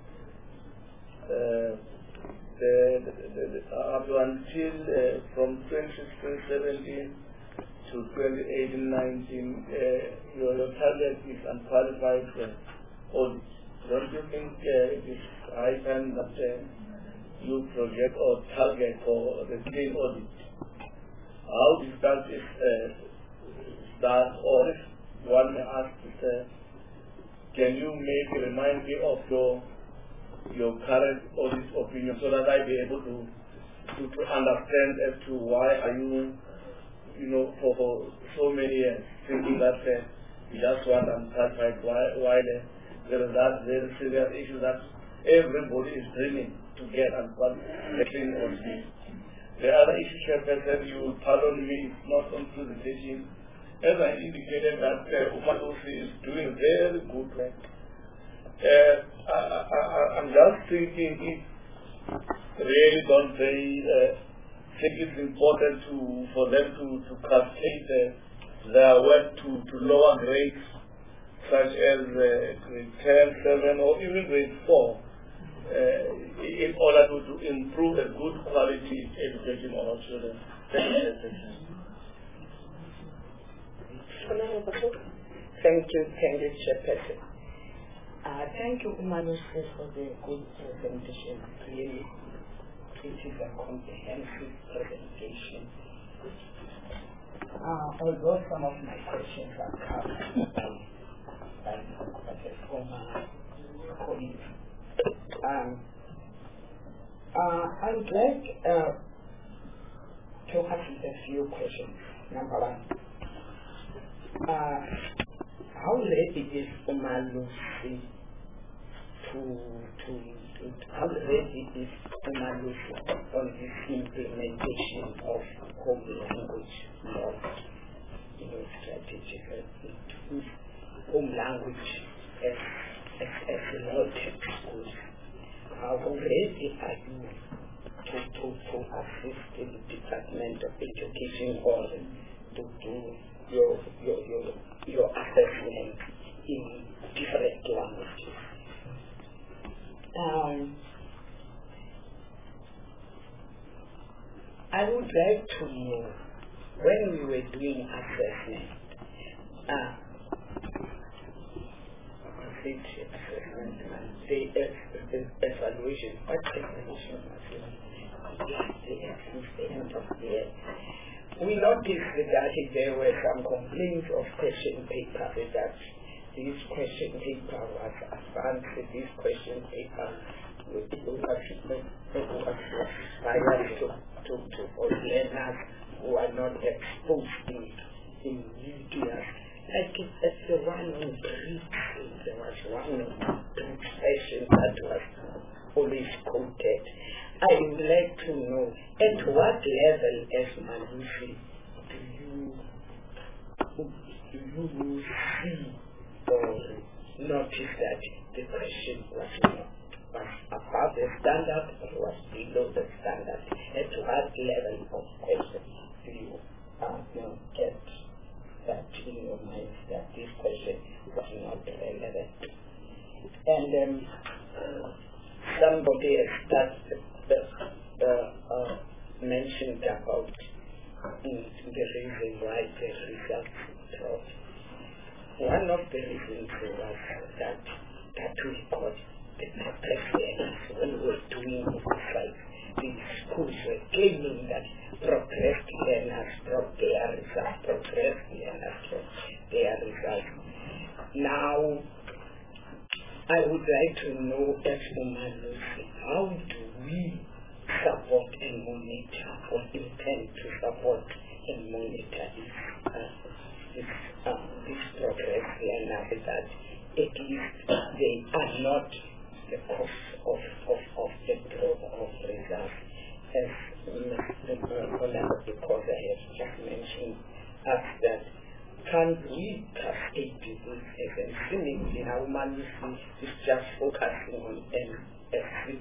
Uh, the, the, the, the, up until uh, from twenty sixteen seventeen to twenty eighteen nineteen, uh, your, your target is unqualified uh, audit. Don't you think uh, it is high time that uh, you project or target for the clean audit? How is that is uh, start, or if one may ask is, uh, can you maybe remind me of your your current audit opinion so that I be able to to, to understand as to why are you, you know, for, for so many years thinking that uh, you just want unsatisfied while, while uh, there is that very serious issue that everybody is dreaming to get and getting on this. The other issue, Chairperson, you will pardon me, it's not on presentation. As I indicated that uh, Umalusi is doing very good work. Uh, I, I, I, I'm just thinking if really don't they uh, think it's important to for them to, to cascade uh, their work to, to lower grades such as uh, grade ten, seven or even grade four uh, in order to, to improve a good quality education of our children. Thank you. Thank you, thank you, Chairperson. Uh, thank you, Umalusi, for the good presentation. Really, it is a comprehensive presentation. Uh, although some of my questions are covered by a former colleague, um, uh, I would like uh, to ask a few questions. Number one, uh, how ready is Umalusi to, to, to, how ready is Umalusi on this implementation of home language law, you know, strategic uh, home language as, as, as a law textbook? How ready are you to, to, to assist the Department of Education or to do your, your, your, your assessment in different languages? Um, I would like to know, when we were doing assessment, uh, the assessment, the, the evaluation, what evaluation was it? The end of the year. We noticed that there were some complaints of question paper, that this question paper was advanced, this question paper was biased to, to, to all learners who are not exposed in, in media. Like it's the one on Greek, there was one on Greek session that was always quoted. I would like to know at what level as Malusi do you do you see or notice that the question was not was above the standard or was below the standard? At what level of question do you, uh, you know, get that in your mind that this question was not relevant? And um, somebody has started Uh, uh, mentioned about mm, the reason why the results dropped. One of the reasons was that that we got the progress learners when we were doing exercise. The schools were claiming that progressed learners dropped their results, progressed learners dropped their results. Now, I would like to know as Umalusi, how do we support and monitor or intend to support and monitor this, uh, this, uh, this progress learners, that at least they are not the cause of, of, of the drop of results, as Honorable because I have just mentioned us that can we cascade this and seemingly now Umalusi is just focusing on an exam,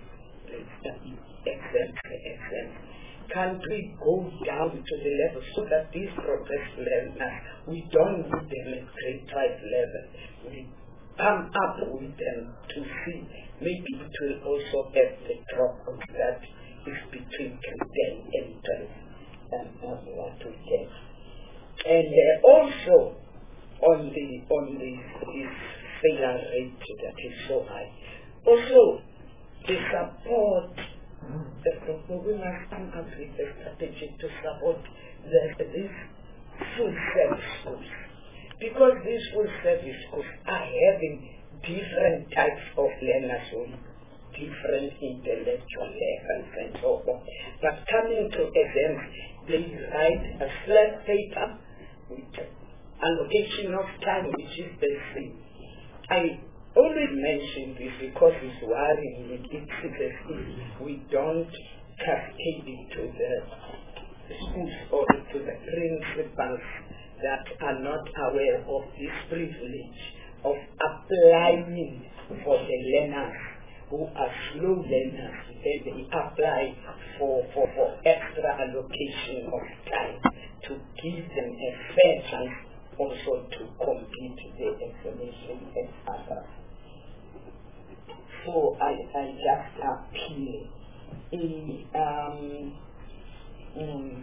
exam, exam. Can we go down to the level so that these progress learners, we don't need them at grade five level, we come up with them to see maybe it will also have the drop that is between ten and twelve and what we get. And uh, also on the on the this failure rate that is so high. Also the support, the we must come up with a strategy to support the, these full service schools, because these full service schools are having different types of learners with different intellectual levels and so on. But coming to exams, they write a flat paper with allocation of time, which is the same. I always mention this because it's worrying me. It's as if we don't cascade it to the schools or to the principals that are not aware of this privilege of applying for the learners who are slow learners. They, they apply for, for, for extra allocation of time to give them a fair chance also to complete the examination and others. So I, I just appeal in um, um,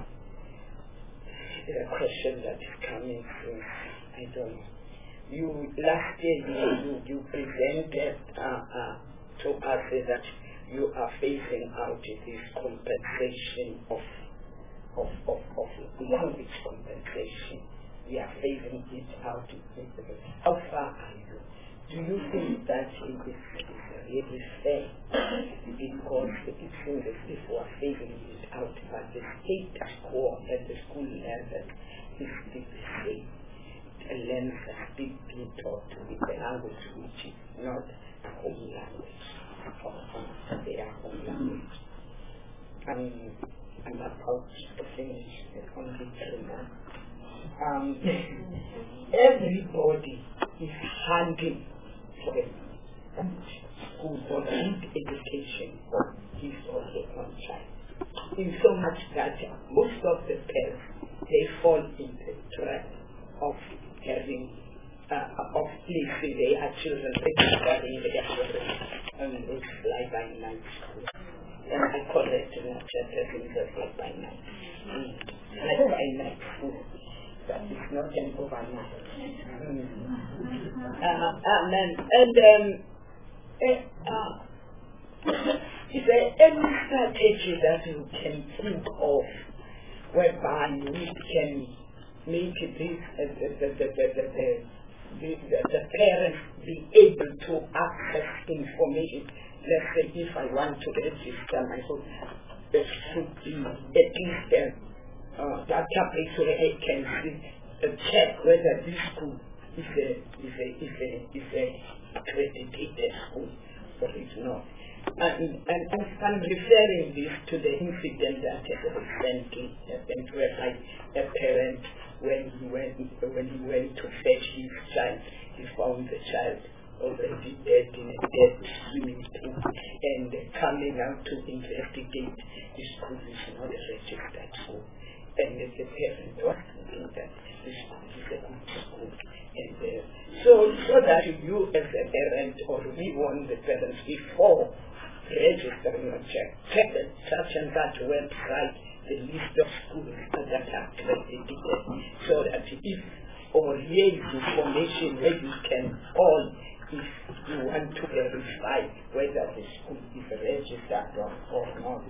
the question that is coming from, I don't know. You last year you, you presented uh, uh, to us that you are phasing out this compensation of of, of, of language compensation. We are phasing it out. How far are you? Do you think that it is, is really fair? Because it seems as if we are phasing it out, but the status quo at the school level is still the same. The learners are still being taught with the language which is not a home language, or their home language. Um, I'm about to finish the only three now. Um, everybody is hunting for a school for good education for his or her own child. In so much that most of the parents, they fall in the trap of having, uh, of placing their children, registering their children on a fly-by-night school. And I call it not just as in the fly-by-night. Mm. Fly-by-night school. That is not an overnight. Mm. Uh, amen. And um, uh, is there any strategy that you can think of whereby we can make this uh, the, the, the, the, the, the, the, the parents be able to access information? Let's say if I want to register my school, there should be at least a uh, database where I can see, uh, check whether this school is a is a is a is a accredited school or it's not. And, and, and I'm referring this to the incident that recently happened whereby a parent, when he went when he went to fetch his child, he found the child already dead in a dead swimming pool, and coming out to investigate, the school is not a registered school. And the parent was thinking that the school is a good school. And uh, so, so that you as a parent, or we want the parents before registering a check, check that such and that website, the list of schools that are accredited, so that if or raise information where you can call if you want to verify whether the school is registered or, or not.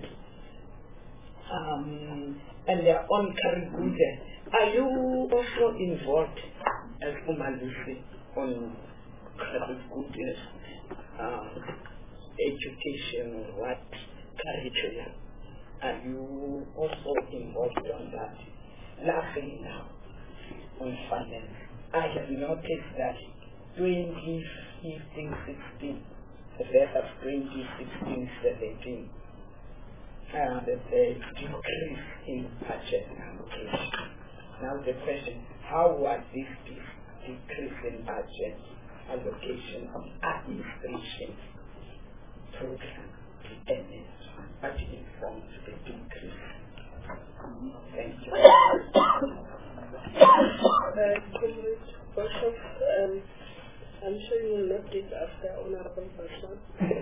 Um, and their own curriculum. Are you also involved as Umalusi on curriculum, um, education, or what curriculum? Are you also involved on that? Lastly now, on finance, I have noticed that twenty fifteen sixteen, versus twenty sixteen seventeen, uh, the, the decrease in budget allocation. Now the question, how was this decrease in budget allocation of administration program dependent? What informs the decrease? Thank you. Uh, Comrade Boshoff, um, I'm sure you will not give after Honorable Bashwan.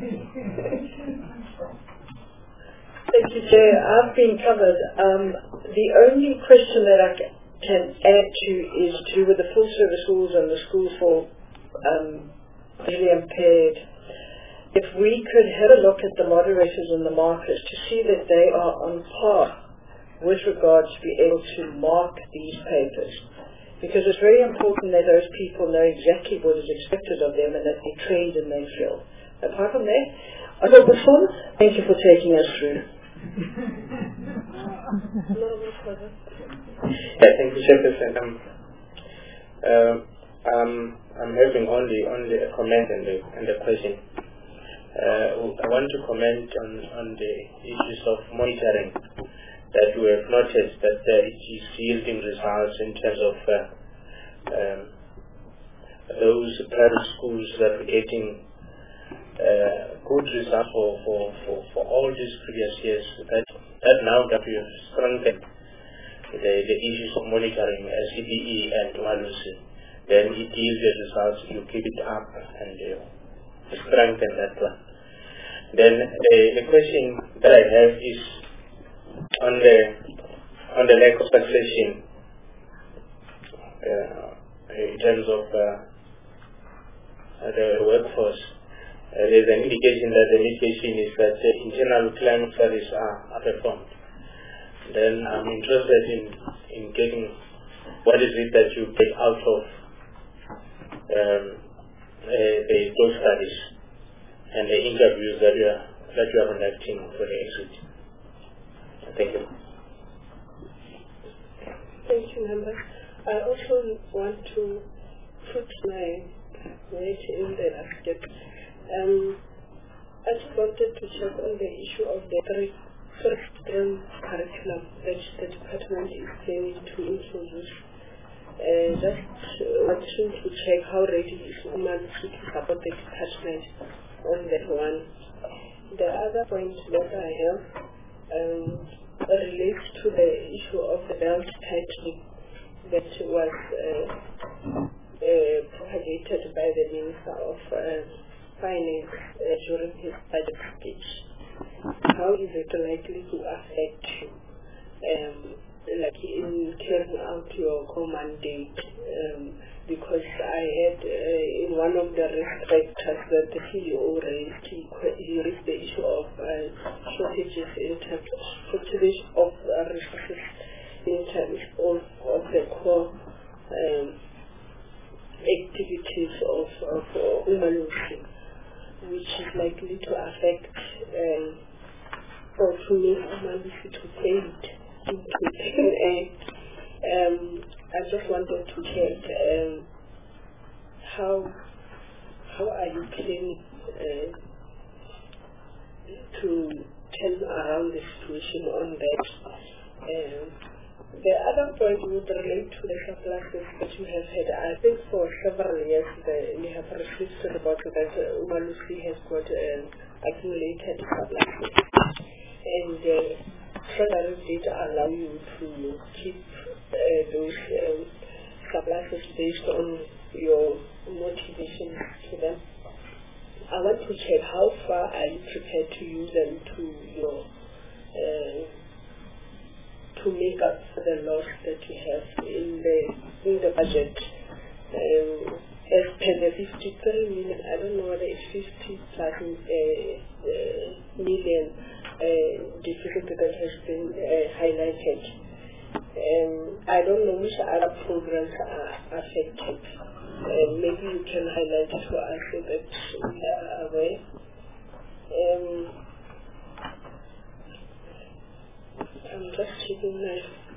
Thank you, Chair. I've been covered. Um, the only question that I can, can add to is to do with the full service schools and the schools for um, visually impaired. If we could have a look at the moderators in the markets to see that they are on par with regards to be able to mark these papers. because it's very important that those people know exactly what is expected of them and that they're trained in that field. Apart from that, Honourable Son, thank you for taking us through. Yeah, thank you, Chairperson. Um, uh, um, I'm having only only a comment and a, and a question. Uh, I want to comment on, on the issues of monitoring that we have noticed that uh, it is yielding results in terms of uh, um, those private schools that are getting uh, good results for, for, for, for all these previous years. That, that now that we have strengthened the, the issues of monitoring uh, C B E and Umalusi, then it yields the results. You keep it up and uh, strengthen that one. Then the, the question that I have is on the on the lack of succession uh, in terms of uh, the workforce. Uh, there's an indication that the indication is that the internal climate studies are, are performed. Then I'm interested in in getting what is it that you get out of um, uh, the, those studies and the interviews that you are that you are conducting for the exit. Thank you. Thank you, members. I also want to put my weight in the basket. Um, I just wanted to check on the issue of the three first term curriculum that the department is planning to introduce. Uh, just wanting to check how ready is Umalusi to support the department on that one. The other point that I have um, relates to the issue of the belt tightening that was uh, uh, propagated by the Minister of uh, Finance uh, during his budget speech. How is it likely to affect you, um, like in carrying out your core mandate? Um, because I had uh, in one of the risk factors that the C E O raised, he, he raised the issue of uh, shortages in terms of shortage of uh, resources in terms of, of the core um, activities of, of uh, Umalusi, which is likely to affect um, or to make Umalusi to fade into thin air. Um, I just wanted to check um, how how are you planning uh, to turn around the situation on that. Um, the other point would relate to the surpluses that you have had. I think for several years the, you have received a report that uh, Umalusi has got um, accumulated surpluses, and uh, Treasury did allow you to keep uh, those um, surpluses based on your motivation to them. I want to check how far are you prepared to use them to your uh, to make up for the loss that you have in the in the budget. Um, as per the fifty-three million, I don't know whether it's fifty plus uh, uh, million uh, deficit that has been uh, highlighted. Um, I don't know which other programs are affected. Uh, maybe you can highlight it for us so that we are aware. Um, I'm just checking my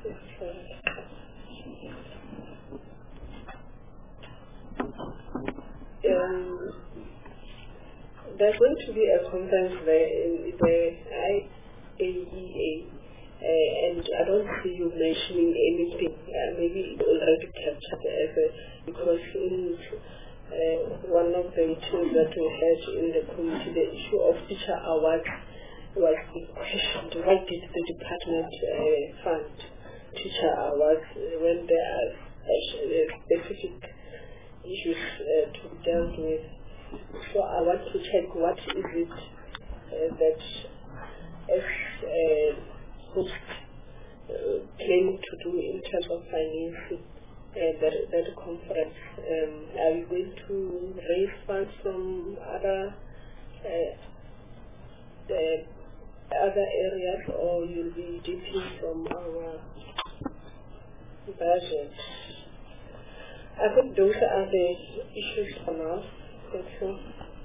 um, there's going to be a conference there in the I A E A. Uh, and I don't see you mentioning anything. Uh, maybe it already captured as a, because in uh, one of the meetings that we had in the committee, the issue of teacher awards was questioned. Why did the department uh, fund teacher awards when there are uh, specific issues uh, to be dealt with? So I want to check what is it uh, that as uh, host uh, planning to do in terms of financing uh, that, that conference. Um, are you going to raise funds from other uh, the other areas, or you'll be dipping from our budget? I think those are the issues for now. Thank you.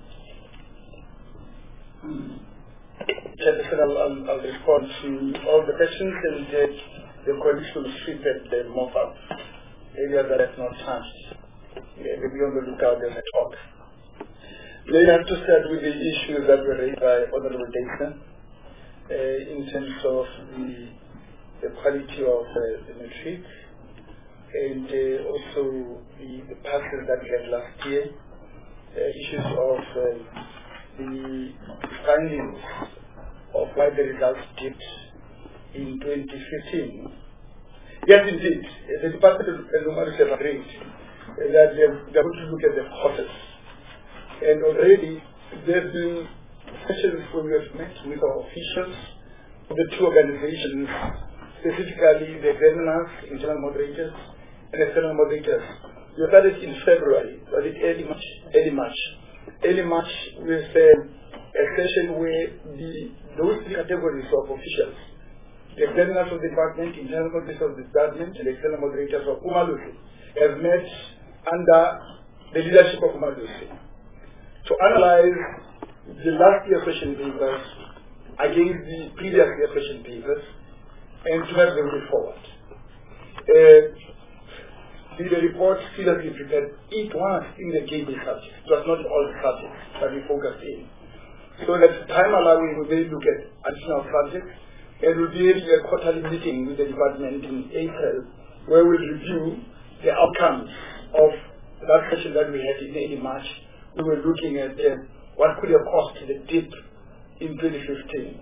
Chairperson, I'll, I'll, I'll respond to all the questions and uh, the colleagues will sit at the mop-up areas that have not touched. Yeah, they'll be on the lookout as I talk. Then I have to start with the issues that were raised by Honorable Dayton uh, in terms of the, the quality of uh, the matric and uh, also the, the passes that we had last year, uh, issues of uh, the findings of why the results dipped in twenty fifteen. Yes, indeed, the Department of Numbers have agreed that they are going to look at the causes. And already there have been sessions where we have met with our officials of the two organizations, specifically the examiners, internal moderators, and external moderators. We started in February, but it early March, early March. Early March with uh, a session where the those three categories of officials, the examiners of the department, internal moderators of the department, and the external moderators of Umalusi, have met under the leadership of Umalusi to analyze the last year question papers against the previous year question papers and to have them move forward. Uh, the, the report seriously prepared. It was in the gateway subject. It was not all the subjects that we focused in. So that time allowing, we may look at additional subjects, and we'll be having a quarterly meeting with the department in April where we'll review the outcomes of that session that we had in early March. We were looking at uh, what could have caused the dip in twenty fifteen.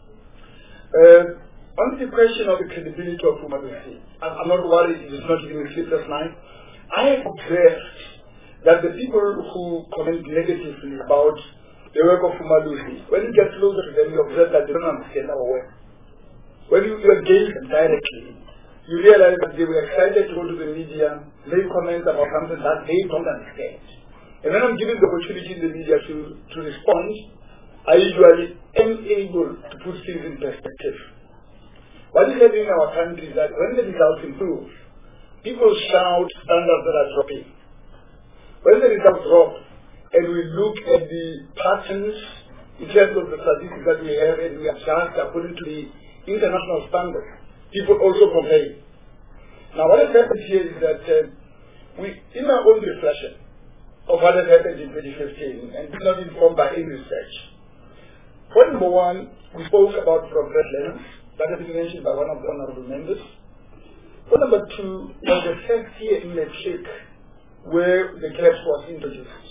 Uh, on the question of the credibility of Umalusi, I'm not worried, it is not giving me sleepless night. I have observed that the people who comment negatively about the work of Umalusi, when you get closer to them, you observe that they don't understand our work. When you, you engage them directly, you realize that they were excited to go to the media, make comments about something that they don't understand. And when I'm given the opportunity in the media to, to respond, I usually am able to put things in perspective. What is happening in our country is that when the results improve, people shout standards that are dropping. When the results drop, and we look at the patterns in terms of the statistics that we have, and we adjust according to the international standards, people also complain. Now what has happened here is that uh, we, in our own reflection of what has happened in twenty fifteen, and it's not informed by any research. Point number one, we spoke about progress levels, that has been mentioned by one of the honorable members. Point number two was the first year in matric where the CAPS was introduced.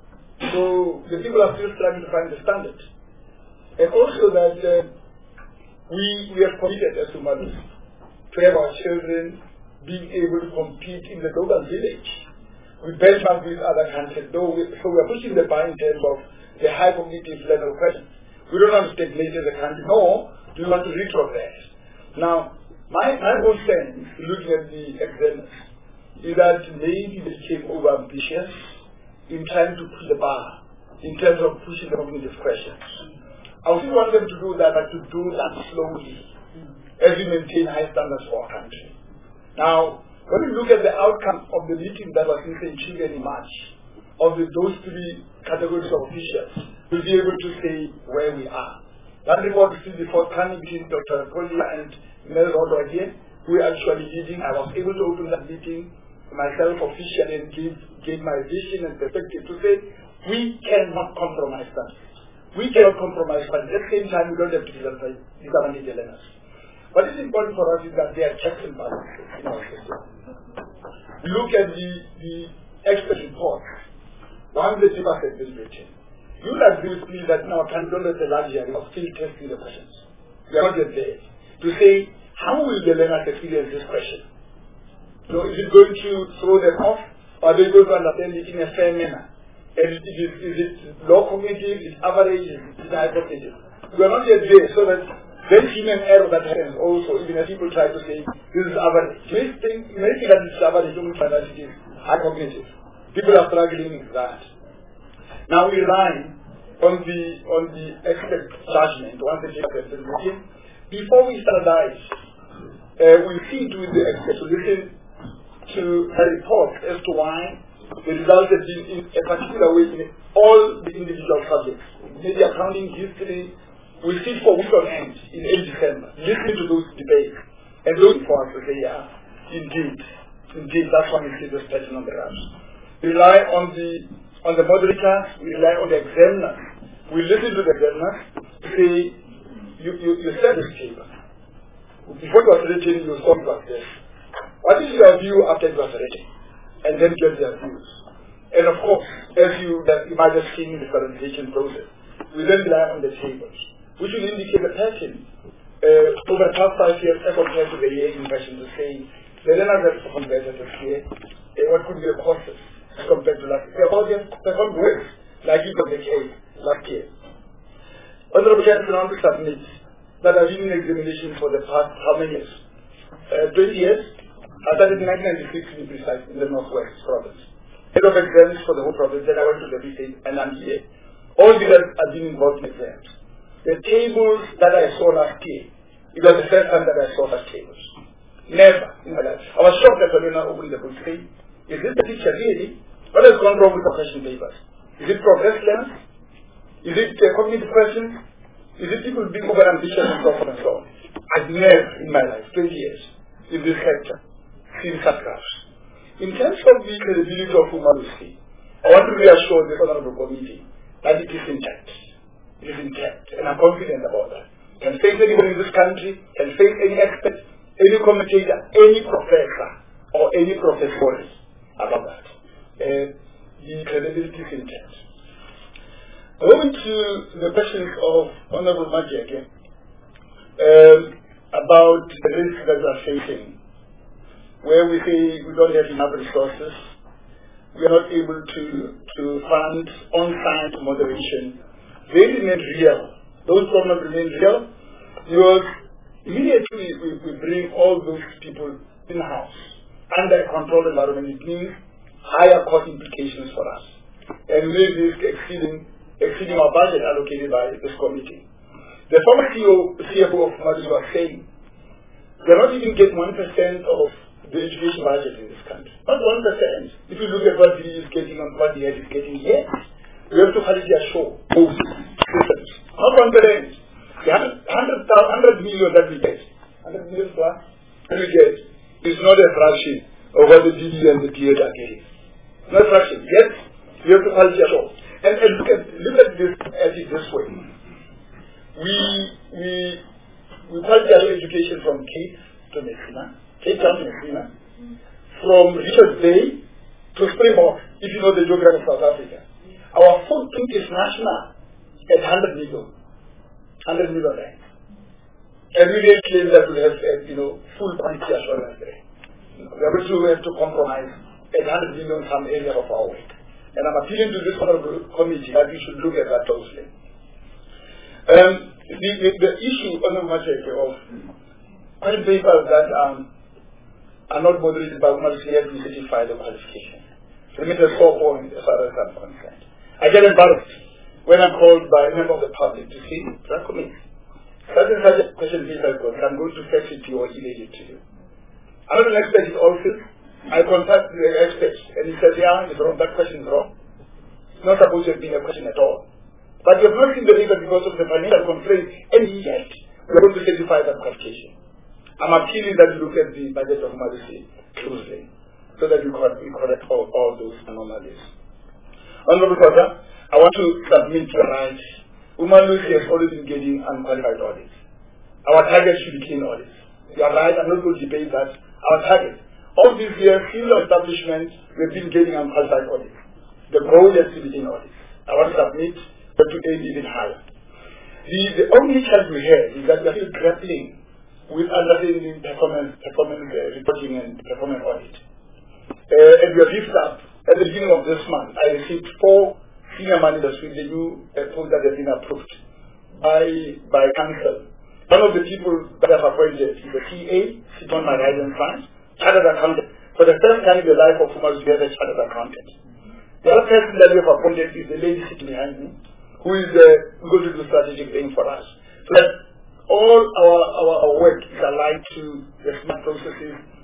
So the people are still trying to find the standard. And also that uh, we, we are committed as human to have our children being able to compete in the global village. We benchmark with other countries, though we, so we are pushing the bar in terms of the high cognitive level questions. We don't want to stagnate as a country, no, we want to retrogress. Now, my, my own sense, looking at the examiners, is that maybe they came over ambitious in trying to push the bar in terms of pushing the cognitive questions. I still want them to do that, but to do that slowly as we maintain high standards for our country. Now, when we look at the outcome of the meeting that was in Saint Children in March, of the, those three categories of officials, we'll be able to say where we are. That report is still before coming between Doctor Kolia and Mel Rodo again. We are actually leading. I was able to open that meeting myself officially and give, give my vision and perspective to say we cannot compromise that. We cannot compromise, but at the same time we don't have to disappoint the learners. What is important for us is that there are checks and balances in our system. Look at the, the expert report. One the paper has been written. You will agree with me that in our country, don't have the luxury of still testing the questions. We are not yet there. To say, how will the learners experience this question? So is it going to throw them off, or are they going to understand it in a fair manner? And is it, is it low cognitive, is it average, is it high cognitive? We are not yet there, so that then human error that happens also, even as people try to say, this is average. You may think, you may think that this is average, you don't find that it is high cognitive. People are struggling with that. Now we rely on the on the expert judgment once the paper has been written. Before we standardize, uh, we see to the expert to listen. to a report as to why the results have been in a particular way in all the individual subjects. Maybe accounting, history. We sit for weeks on end in early December, listening to those debates, and those for us to say, yeah, indeed, indeed, that's why we see this pattern on the graphs. We rely on the on the moderators, we rely on the examiners. We listen to the examiners to say, you, you, you said this paper. Before it was written, you thought it was this. What is your view after it was written? And then get their views. And of course, as you, that you might have seen in the presentation process, we then rely on the tables, which will indicate the pattern uh, over the past five years as compared to the year in question to say, the learners have performed better this year, uh, what could be the courses as compared to last year. They have just performed worse, like it was the case last year. Honorable Chairman, I want to submit that I've been in examination for the past how many years? Uh, twenty years. I started in nineteen ninety-six to be precise, in the Northwest province. Head of exams for the whole province, then I went to the state and I'm here. All the years I've been involved in exams. The tables that I saw last year, it was the first time that I saw such tables. Never in my life. I was shocked that when I opened the book saying, is this the picture really? What has gone wrong with the question papers? Is it progress learners? Is it uh, cognitive questions? Is it people being over ambitious and so on and so on? I've never in my life, twenty years, in this sector, seen such graphs. In terms of the credibility of humanity, I want to reassure the Honorable Committee that it is intact. It is intact, and I'm confident about that. Can face anybody in this country, can face any expert, any commentator, any professor, or any professor about that. Uh, the credibility is intact. Going to the questions of Honorable Maji again, um, about the risks that we are facing, where we say we don't have enough resources, we are not able to, to fund on-site moderation. They remain real. Those problems remain real because immediately we, we bring all those people in-house under a controlled environment. It means higher cost implications for us. And we risk exceeding, exceeding our budget allocated by this committee. The former C E O, C F O of Madrid was saying, we are not even getting one percent of the education budget in this country. Not one percent. If you look at what he is getting and what he is getting here, we have to quality assure both systems. Not one percent. The one hundred million that we get, one hundred million plus that we get, is not a fraction of what the D D and the P A are getting. Not a fraction. Yet, we have to quality assure. And, and look at look at this at it this way. We we we quality assure education from Cape to Messina. Cape Town to Messina, from Richards Bay to Springbok, if you know the geography of South Africa. Our footprint is national at one hundred million. one hundred million rand. And we didn't claim that we have, uh, you know, full quality assurance there. We are able to have to compromise at one hundred million some area of our work. And I'm appealing to this honorable committee that we should look at that closely. Um, the, the, the issue on the matter of white papers that um, are not moderated by women who have to certify the qualification. So let me just four points as far as I'm concerned. I get embarrassed when I'm called by a member of the public to say, Rakomi, such and such a question paper I've got, I'm going to fetch it to you or email it to you. Another expert is also, I contact the expert and he says, yeah, it's wrong, that question is wrong. It's not supposed to have been a question at all. But you have not seen the paper because of the financial constraint, and yet we're going to certify that qualification. I'm appealing that you look at the budget of Malaysia closely so that you correct, you correct all, all those anomalies. Honorable Father, I want to submit your rights. Umalusi has always been getting unqualified audits. Our target should be clean audits. You are right, I'm not going to debate that. Our target. All these years, similar establishments, we've been getting unqualified audits. The goal is to be clean audits. I want to submit but to aim even higher. The, the only challenge we have is that we are still grappling with understanding performance, performance uh, reporting and performance audit. Uh, and we have lifted up, at the beginning of this month, I received four senior managers with the new uh, posts that have been approved by by council. One of the people that I've appointed is a T A, sit on my right hand side, chartered accountant. For the first time in the life of Umaru, we have a chartered accountant. The other person that we have appointed is the lady sitting behind me, who is uh, going to do strategic thing for us. So that all our, our, our work is aligned to the smart processes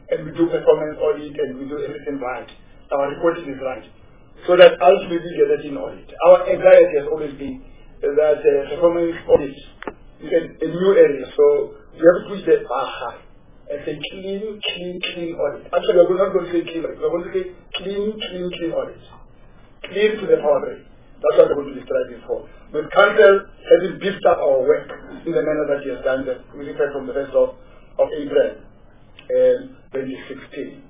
and we do performance audit, and we do everything right. Our reporting is right. So that ultimately we get that in audit. Our anxiety has always been that uh, performance audit is a, a new area. So we have to push the bar high. It's a clean, clean, clean audit. Actually, we're not going to say clean audit. We're going to say clean, clean, clean audit. Clean to the power rate. That's what we're going to be striving for. With council having beefed up our work in the manner that he has done that we refer from the first of, of April um, twenty sixteen.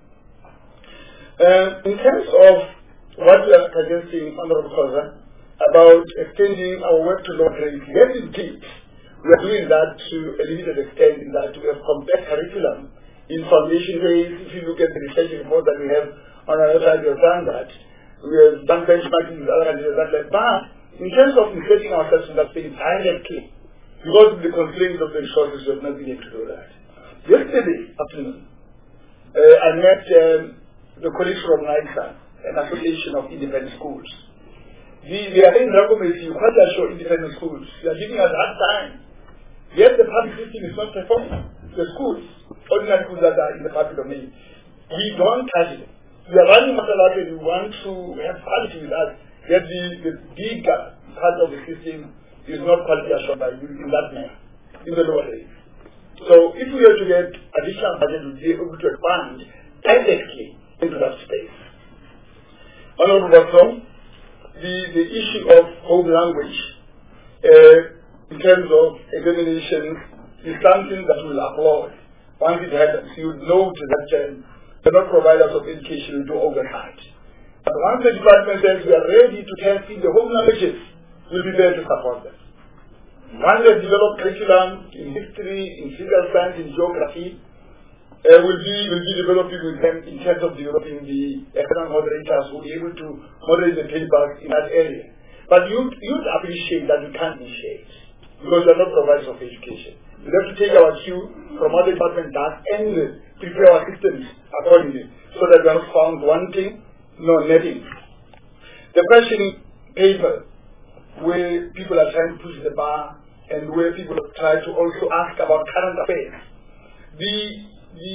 Um, in terms of what we are suggesting, Honorable Khoza, about extending our work to lower grades, yes indeed, we are doing that to a limited extent in that we have compared curriculum in foundation ways. If you look at the research report that we have on our website, we have done that. We have done benchmarking with other countries that like but in terms of inserting ourselves in that space directly, because of the constraints of the resources, we have not been able to do that. Yesterday afternoon, uh, I met um, the colleagues from NISA, an association of independent schools. The, they are in Rakomesi, you can't show independent schools. They are giving us hard time. Yet the public system is not performing. The schools, ordinary schools that are in the public domain, we don't touch it. We are running after that and we want to have quality with us. Yet the, the bigger part of the system is not quality assured by you in that manner, in the lower rate. So if we were to get additional budget, we'll be able to expand directly into that space. Honorable Watson, the, the issue of home language uh, in terms of examinations is something that we will applaud. Once it happens, you would note that um, the not providers of education will do oversight. But once the department says we are ready to test in the home languages, we'll be there to support them. Once they've developed curriculum in history, in physical science, in geography, uh, we'll be we'll be developing with them in terms of developing the external moderators who will be able to moderate the papers in that area. But you'd, you'd appreciate that we can't initiate because we're not providers of education. We have to take our cue from what the department does and prepare our systems accordingly so that we are not found wanting, no netting. The question paper where people are trying to push the bar and where people try to also ask about current affairs. The the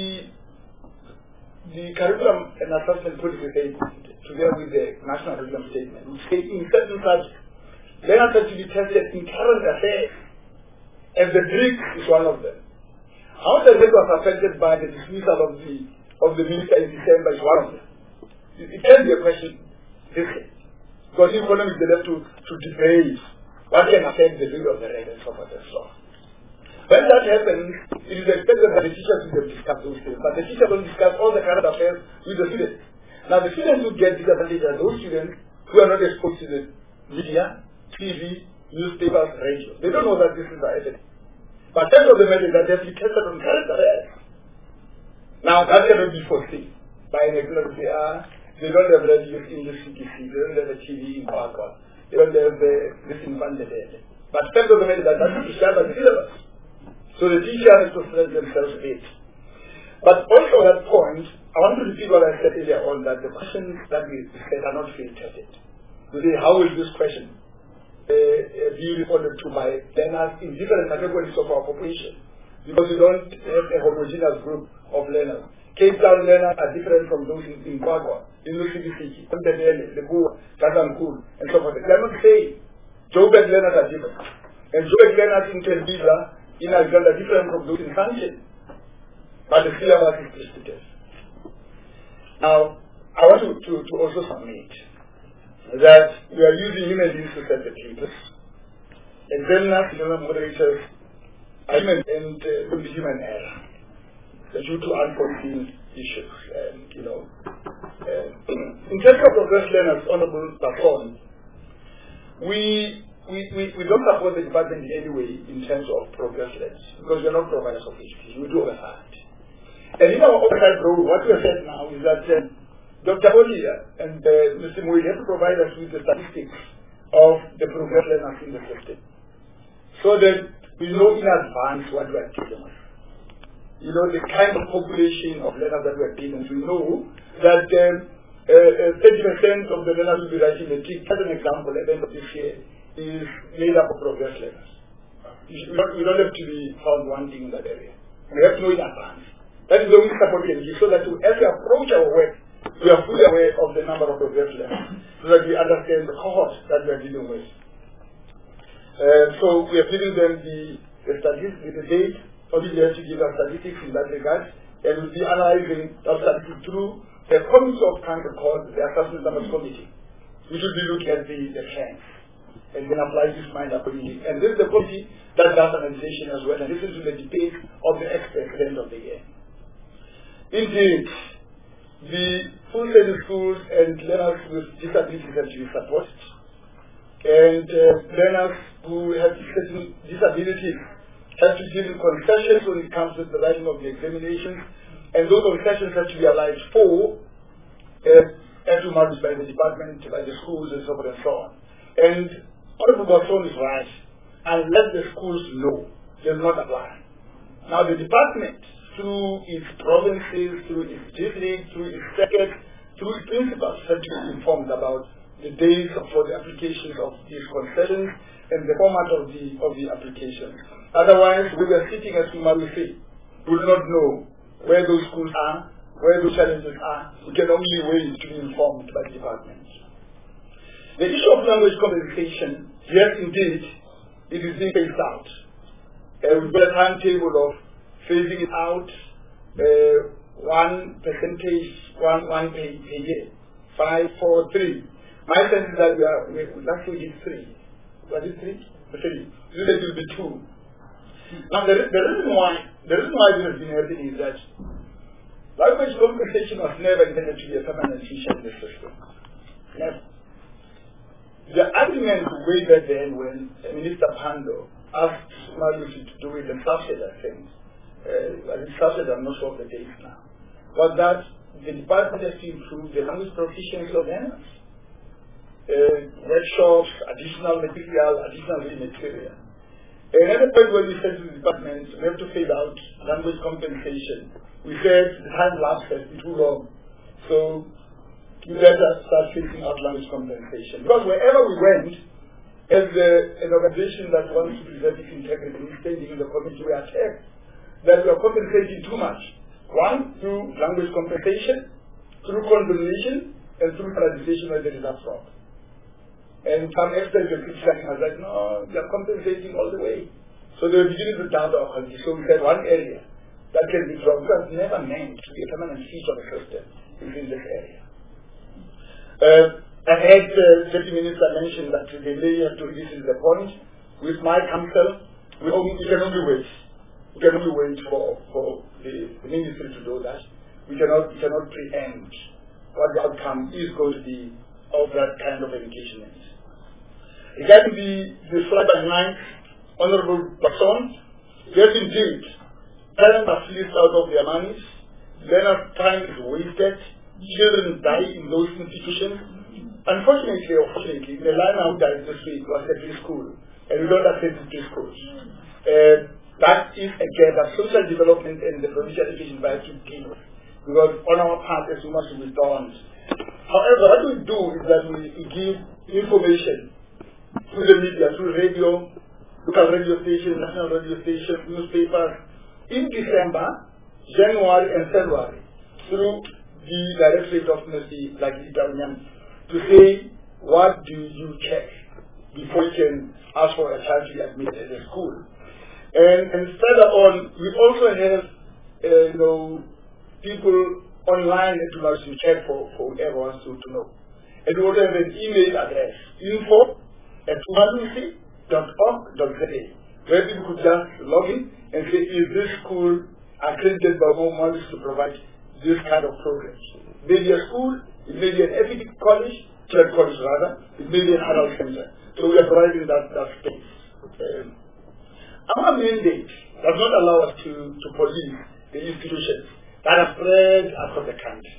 the curriculum and assessment policy statement together with the national curriculum statement which say in certain subjects learners are to be tested in current affairs. And the Greek is one of them. How the rest was affected by the dismissal of the of the minister in December is one of them. It, it can be a question different. Because economics they have to, to debate what can affect the value of the rate and so forth and so on. When that happens, it is expected that the teachers will discuss those things. But the teachers will discuss all the current affairs with the students. Now the students who get disadvantaged are those students who are not exposed to the media, T V, newspapers, radio. They don't know that this is the evidence. But that's of the matter that they have to be tested on current affairs. Now that cannot be foreseen by an examiner who say, ah, they don't have radio in the C T C, they don't have a T V in Parkwell, they don't have the, this in Vandedele. But that's of the matter that that is described by the syllabus. So the teacher has to stress themselves a bit. But also at that point, I want to repeat what I said earlier on, that the questions that we said are not field tested. Today, how will this question Uh, be responded to by learners in different categories of our population, because we don't have a homogeneous group of learners. Cape Town learners are different from those in, in Kwagwa, in Lusibisiki, Ndebele, Lebuwa, Kazamkulu, and so forth. They are not the same. Joburg learners are different. And Joburg learners in Tembisa, in Alexander, are different from those in Sanchez. But the syllabus is restricted. Now, I want to, to, to also submit that we are using human beings to set the papers. Examiners, external moderators, are human and uh, will be human error due to unforeseen issues. And, you know, uh, in terms of progress learners, Honorable Bafon, we, we, we, we don't support the department in any way in terms of progress learners because we are not providers of education. We do oversight. And in our oversight role, what we have said now is that uh, Doctor Olia and uh, Mister Mui have to provide us with the statistics of the progress learners in the system so that we know in advance what we are dealing with. You know, the kind of population of learners that we are dealing with. We know that um, uh, uh, thirty percent of the learners will be writing the T. As an example, at the end of this year, is made up of progress learners. We don't, we don't have to be found wanting in that area. We have to know in advance. That is the only support we can give, so that as we approach our work, we are fully aware of the number of progress learners, so that we understand the cohort that we are dealing with. Uh, so we are giving them the, the statistics, the date. Obviously, we have to give us statistics in that regard, and we'll be analyzing those statistics through the committee of council called the Assessment Numbers Committee, which will be looking at the, the trends and then apply this mind accordingly. And this is the committee that does analyzation as well, and this is the debate of the experts at the end of the year. Indeed, the full service schools and learners with disabilities have to be supported, and uh, learners who have certain disabilities have to give concessions when it comes to the writing of the examinations, and those concessions have to be allowed for uh, as to managed by the department, by the schools, and so forth and so on. And Honorable Gosson is right, unless the schools know, they will not apply. Now the department, through its provinces, through its districts, through its secretaries, through its principals, have to be informed about the days for the applications of these concessions and the format of the of the application. Otherwise, we are sitting as Umaru say, we will not know where those schools are, where those challenges are. We can only wait to be informed by the department. The issue of language compensation, yes indeed, it is being phased out. Uh, we've got a timetable of phasing it out, uh, one percentage, one one per, per year, five, four, three. My sense is that we are we, last week is three. Was it three? Three. Usually it will be two. Now the, the reason why the reason why this has been happening is that language compensation was never intended to be a permanent feature in the system. Never. The argument way back then when Minister Pando asked Malusi to do it and Safshed, I think, uh, I think Safshed, I'm not sure of the dates now, was that the department has to improve the language proficiency of learners. Uh, workshops, additional material, additional material. Another point where we said to the department, we have to phase out language compensation. We said the time lapse has been too long. So we better start phasing out language compensation. Because wherever we went, as a, an organization that wants to preserve its integrity, standing in the community, we are attacked that we are compensating too much. One, through language compensation, through condemnation, and through privatization where there is a fraud. And some experts were criticizing us like, no, they are compensating all the way. So they were beginning to doubt our country. So we said one area that can be dropped, because it's never meant to be a permanent feature of the system within this area. Uh, I had the uh, Deputy Minister mention that they may have to revisit the point. With my council, we, only, we can only wait. We can only wait for, for the, the ministry to do that. We cannot, we cannot preempt what the outcome is going to be of that kind of engagement. Regarding the, the slide by nine, Honorable Gosson, yes indeed, parents are fleeced out of their monies, learner time is wasted, children die in those institutions. Unfortunately or fortunately, the line out died this week was at preschool, and we don't access preschools. Uh, that is a gap that social development and the provincial education by to deal with, because on our part as much as we don't. However, what we do is that we, we give information through the media, through radio, local radio stations, national radio stations, newspapers, in December, January and February, through the Directorate of Mercy, like Italian, to say, what do you check before you can ask for a child to be admitted at a school? And, and further on, we also have, uh, you know, people online to to check for, for whoever wants to, to know. And we also have an email address, info at umalusi dot org dot z a, where people could just log in and say, is this school accredited by Umalusi to provide this kind of programs? Maybe a school, it may be an ethics college, church college rather, it may be an adult center. So we are providing that, that space. Um, our mandate does not allow us to, to police the institutions that are spread across the country.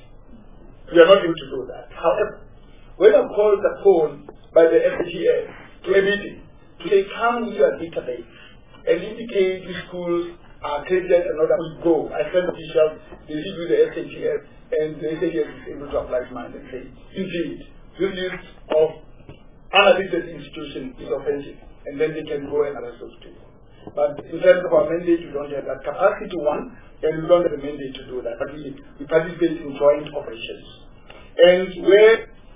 We are not able to do that. However, when I'm called upon by the F G S to a meeting to say, come with your database and indicate which schools are accredited and not we go, I send officials, they sit with the S G S, and the S G S is able to apply mine and say, indeed, this list of unaccredited institutions is offensive, and then they can go and arrest those people. But in terms of our mandate, we don't have that capacity to one, and we don't have the mandate to do that. But we, we participate in joint operations. And where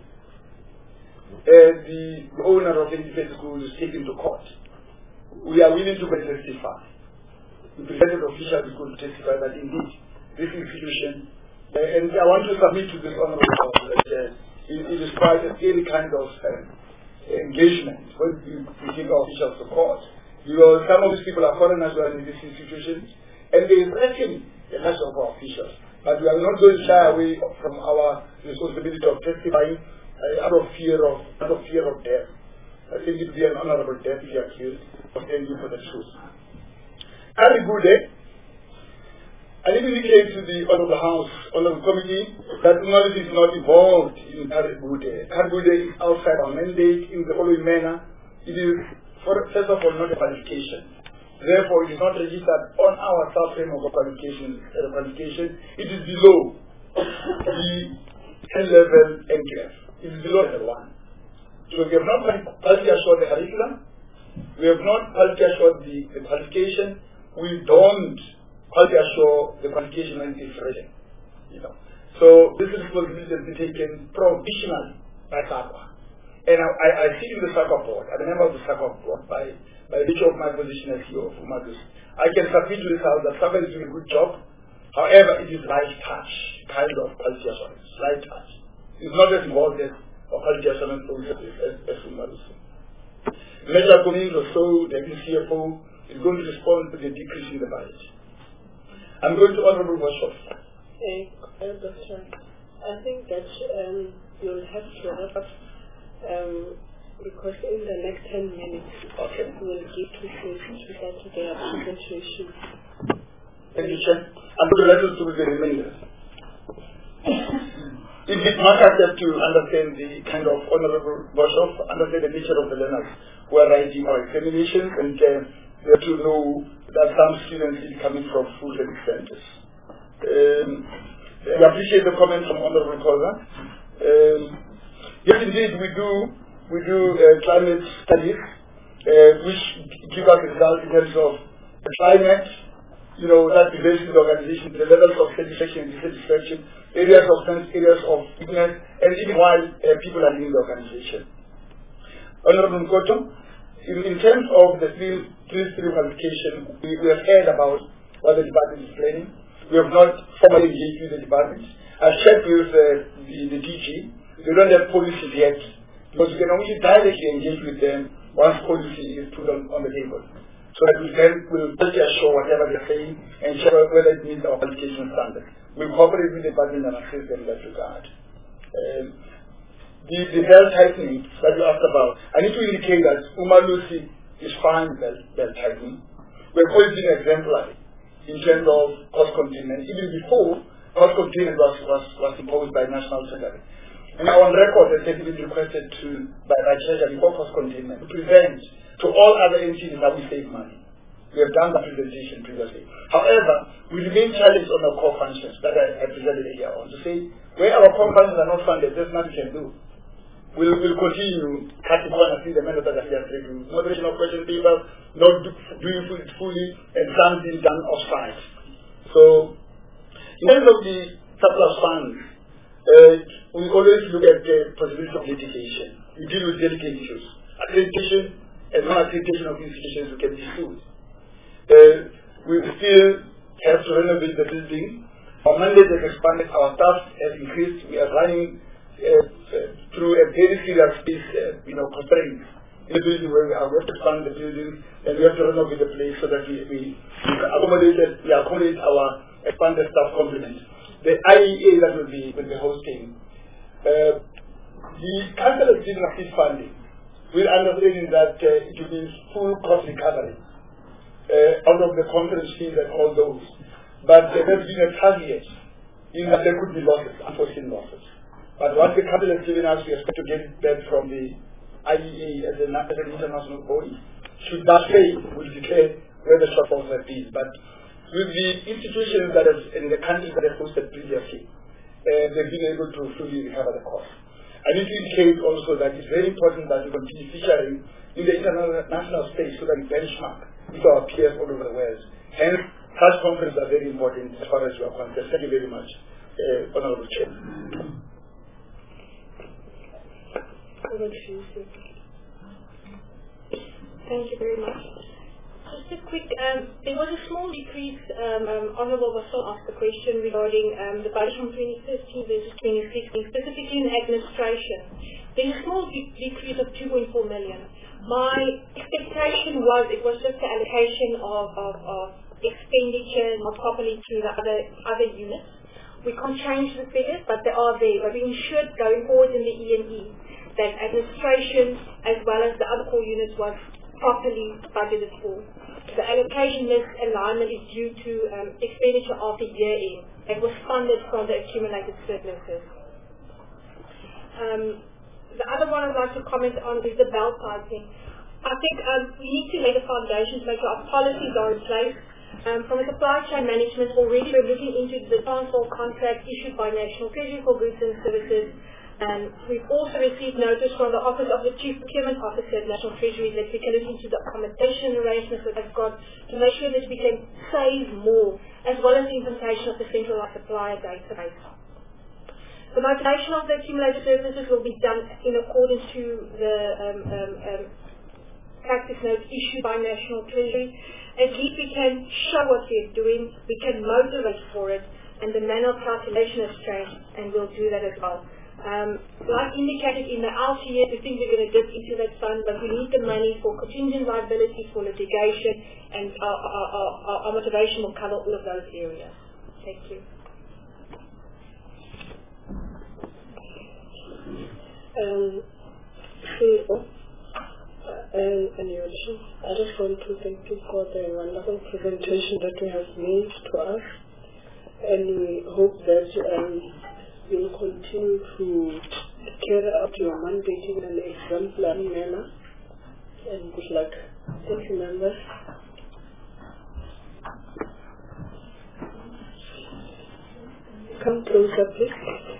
uh, the, the owner of the independent school is taken to court, we are willing to go and testify. We presented officials who could testify that indeed this institution, uh, and I want to submit to this honorable court that uh, it, it is quite a any kind of uh, engagement when we, we take our officials to court. Because some of these people are foreigners who are in these institutions, and they threaten the lives of our officials. But we are not going to shy away from our responsibility of testifying uh, out of fear of out of fear of death. I think it would be an honorable death if you are killed for standing for the truth. Karigude, I need to indicate to the Honorable House, Honorable Committee, that Umalusi is not involved in Karigude. Karigude is outside our mandate in the following manner. It is, for, first of all, not a qualification. Therefore, it is not registered on our sub-framework of qualification, uh, qualification. It is below the ten-level N Q F. It is below level one. So we have not quality assured the curriculum. We have not quality assured the, the qualification. We don't quality assure the qualification when it is ready. You know. So this responsibility has been taken provisionally by SACWA. And I, I, I sit in the SACWA board. I'm a member of the SACWA board by, by virtue of my position as C E O of Umalusi. I can submit to this house that SACWA is doing a good job. However, it is light touch, kind of quality assurance, light touch. It's not as involved as quality assurance as, as Umalusi. Major Cummings or so, the C F O, is going to respond to the decrease in the budget. I'm going to Honorable Worship. Hey, uh, Doctor, I think that um, you'll have to wrap up um, because in the next ten minutes okay. we'll give two minutes to that to their presentation. Thank you, Chair. I'm going to let us do the remainder. It is matters to understand the kind of Honorable Worship, understand the nature of the learners who are writing our examinations, and uh, we have to know that some students is coming from full credit centers. Um, I appreciate the comment from Honorable Koza. Um, yes, indeed, we do we do uh, climate studies, uh, which give us results in terms of the climate, you know, that relates to the organization, the levels of satisfaction and dissatisfaction, areas of strength, areas of weakness, and even while uh, people are in the organization. Honorable Nkoto, in, in terms of the three three qualification, we, we have heard about what the department is planning. We have not formally engaged with the department. I've checked with uh, the, the D G. They don't have policies yet, because we can only directly engage with them once policy is put on, on the table. So that we can will just assure whatever they're saying and check whether it meets our qualification standards. We'll cooperate with the department and assist them in that regard. Um, the, the belt tightening that you asked about, I need to indicate that Umalusi is fine with belt, belt tightening. We've always been exemplary in terms of cost containment. Even before, cost containment was, was, was imposed by National Treasury. And now on record, has been requested to by, by Treasury for cost containment to prevent to all other entities that we save money. We have done that presentation previously. However, we remain challenged on our core functions that I, I presented here on to say where our core functions are not funded, there's nothing we can do. We'll, we'll continue cutting corners in the manner that I have said to moderation of question papers, not do, doing it fully, and some being done off-site. So, in terms of the surplus funds, uh, we always look at the possibility of litigation. We deal with delicate issues. Accreditation and non-accreditation of institutions can be sued. Uh, we still have to renovate the building. Our mandate has expanded, our staff has increased. We are running uh, uh, through a very serious space, uh, you know, constraints in the building where we are. We have to expand the building and we have to renovate the place so that we, we, we accommodate we accommodate our expanded staff complement. The I E A that will be will be hosting. Uh, the Council of Giving of Seed Funding, we're understanding that uh, it will be full cost recovery uh, out of the conference fees and all those. But there has been a caveat in that there could be losses, unforeseen losses. But what the Council has given us, we expect to get it back from the I E A as, a, as an international body. Should that fail, we'll declare where the shortfalls have been. But with the institutions that have, in the countries that have hosted previously, uh, they've been able to fully recover the cost. I need to indicate also that it's very important that we continue featuring in the international space so that we benchmark with our peers all over the world. Hence, such conferences are very important as far as you are concerned. Thank you very much, uh, Honorable Chair. Thank you very much. Just a quick, um, there was a small decrease, um, um, Honourable was still asked the question regarding um, the budget from twenty fifteen versus twenty sixteen, specifically in administration. There's a small de decrease of two point four million. My expectation was it was just the allocation of, of, of expenditure not properly to the other, other units. We can't change the figures, but they are there. But we ensured going forward in the E and E that administration as well as the other core units was properly budgeted for. The allocation misalignment is due to um, expenditure after year end. It was funded from the accumulated surpluses. Um, the other one I'd like to comment on is the belt tightening. I think um, we need to lay the foundations, make sure our policies are in place. Um, from a supply chain management, already we're looking into the transport contract issued by National Treasury for goods and services. And we've also received notice from the Office of the Chief Procurement Officer at National Treasury that we can look into the accommodation arrangements that they've got to make sure that we can save more, as well as the implementation of the centralized supplier database. The motivation of the accumulated services will be done in accordance to the um, um, um, practice note issued by National Treasury. At least we can show what we're doing, we can motivate for it, and the manner of calculation has changed, and we'll do that as well. Um, like indicated in the L T S, we think we're going to dip into that fund, but we need the money for contingent liabilities, for litigation, and our, our, our, our motivation will cover all of those areas. Thank you. Um, C E O uh, and, and Yoshi, I just want to thank you for the wonderful presentation that you have made to us, and we hope that um, you will continue to carry out your mandate in an exemplary manner, and good luck. Thank you, members. Come closer, please.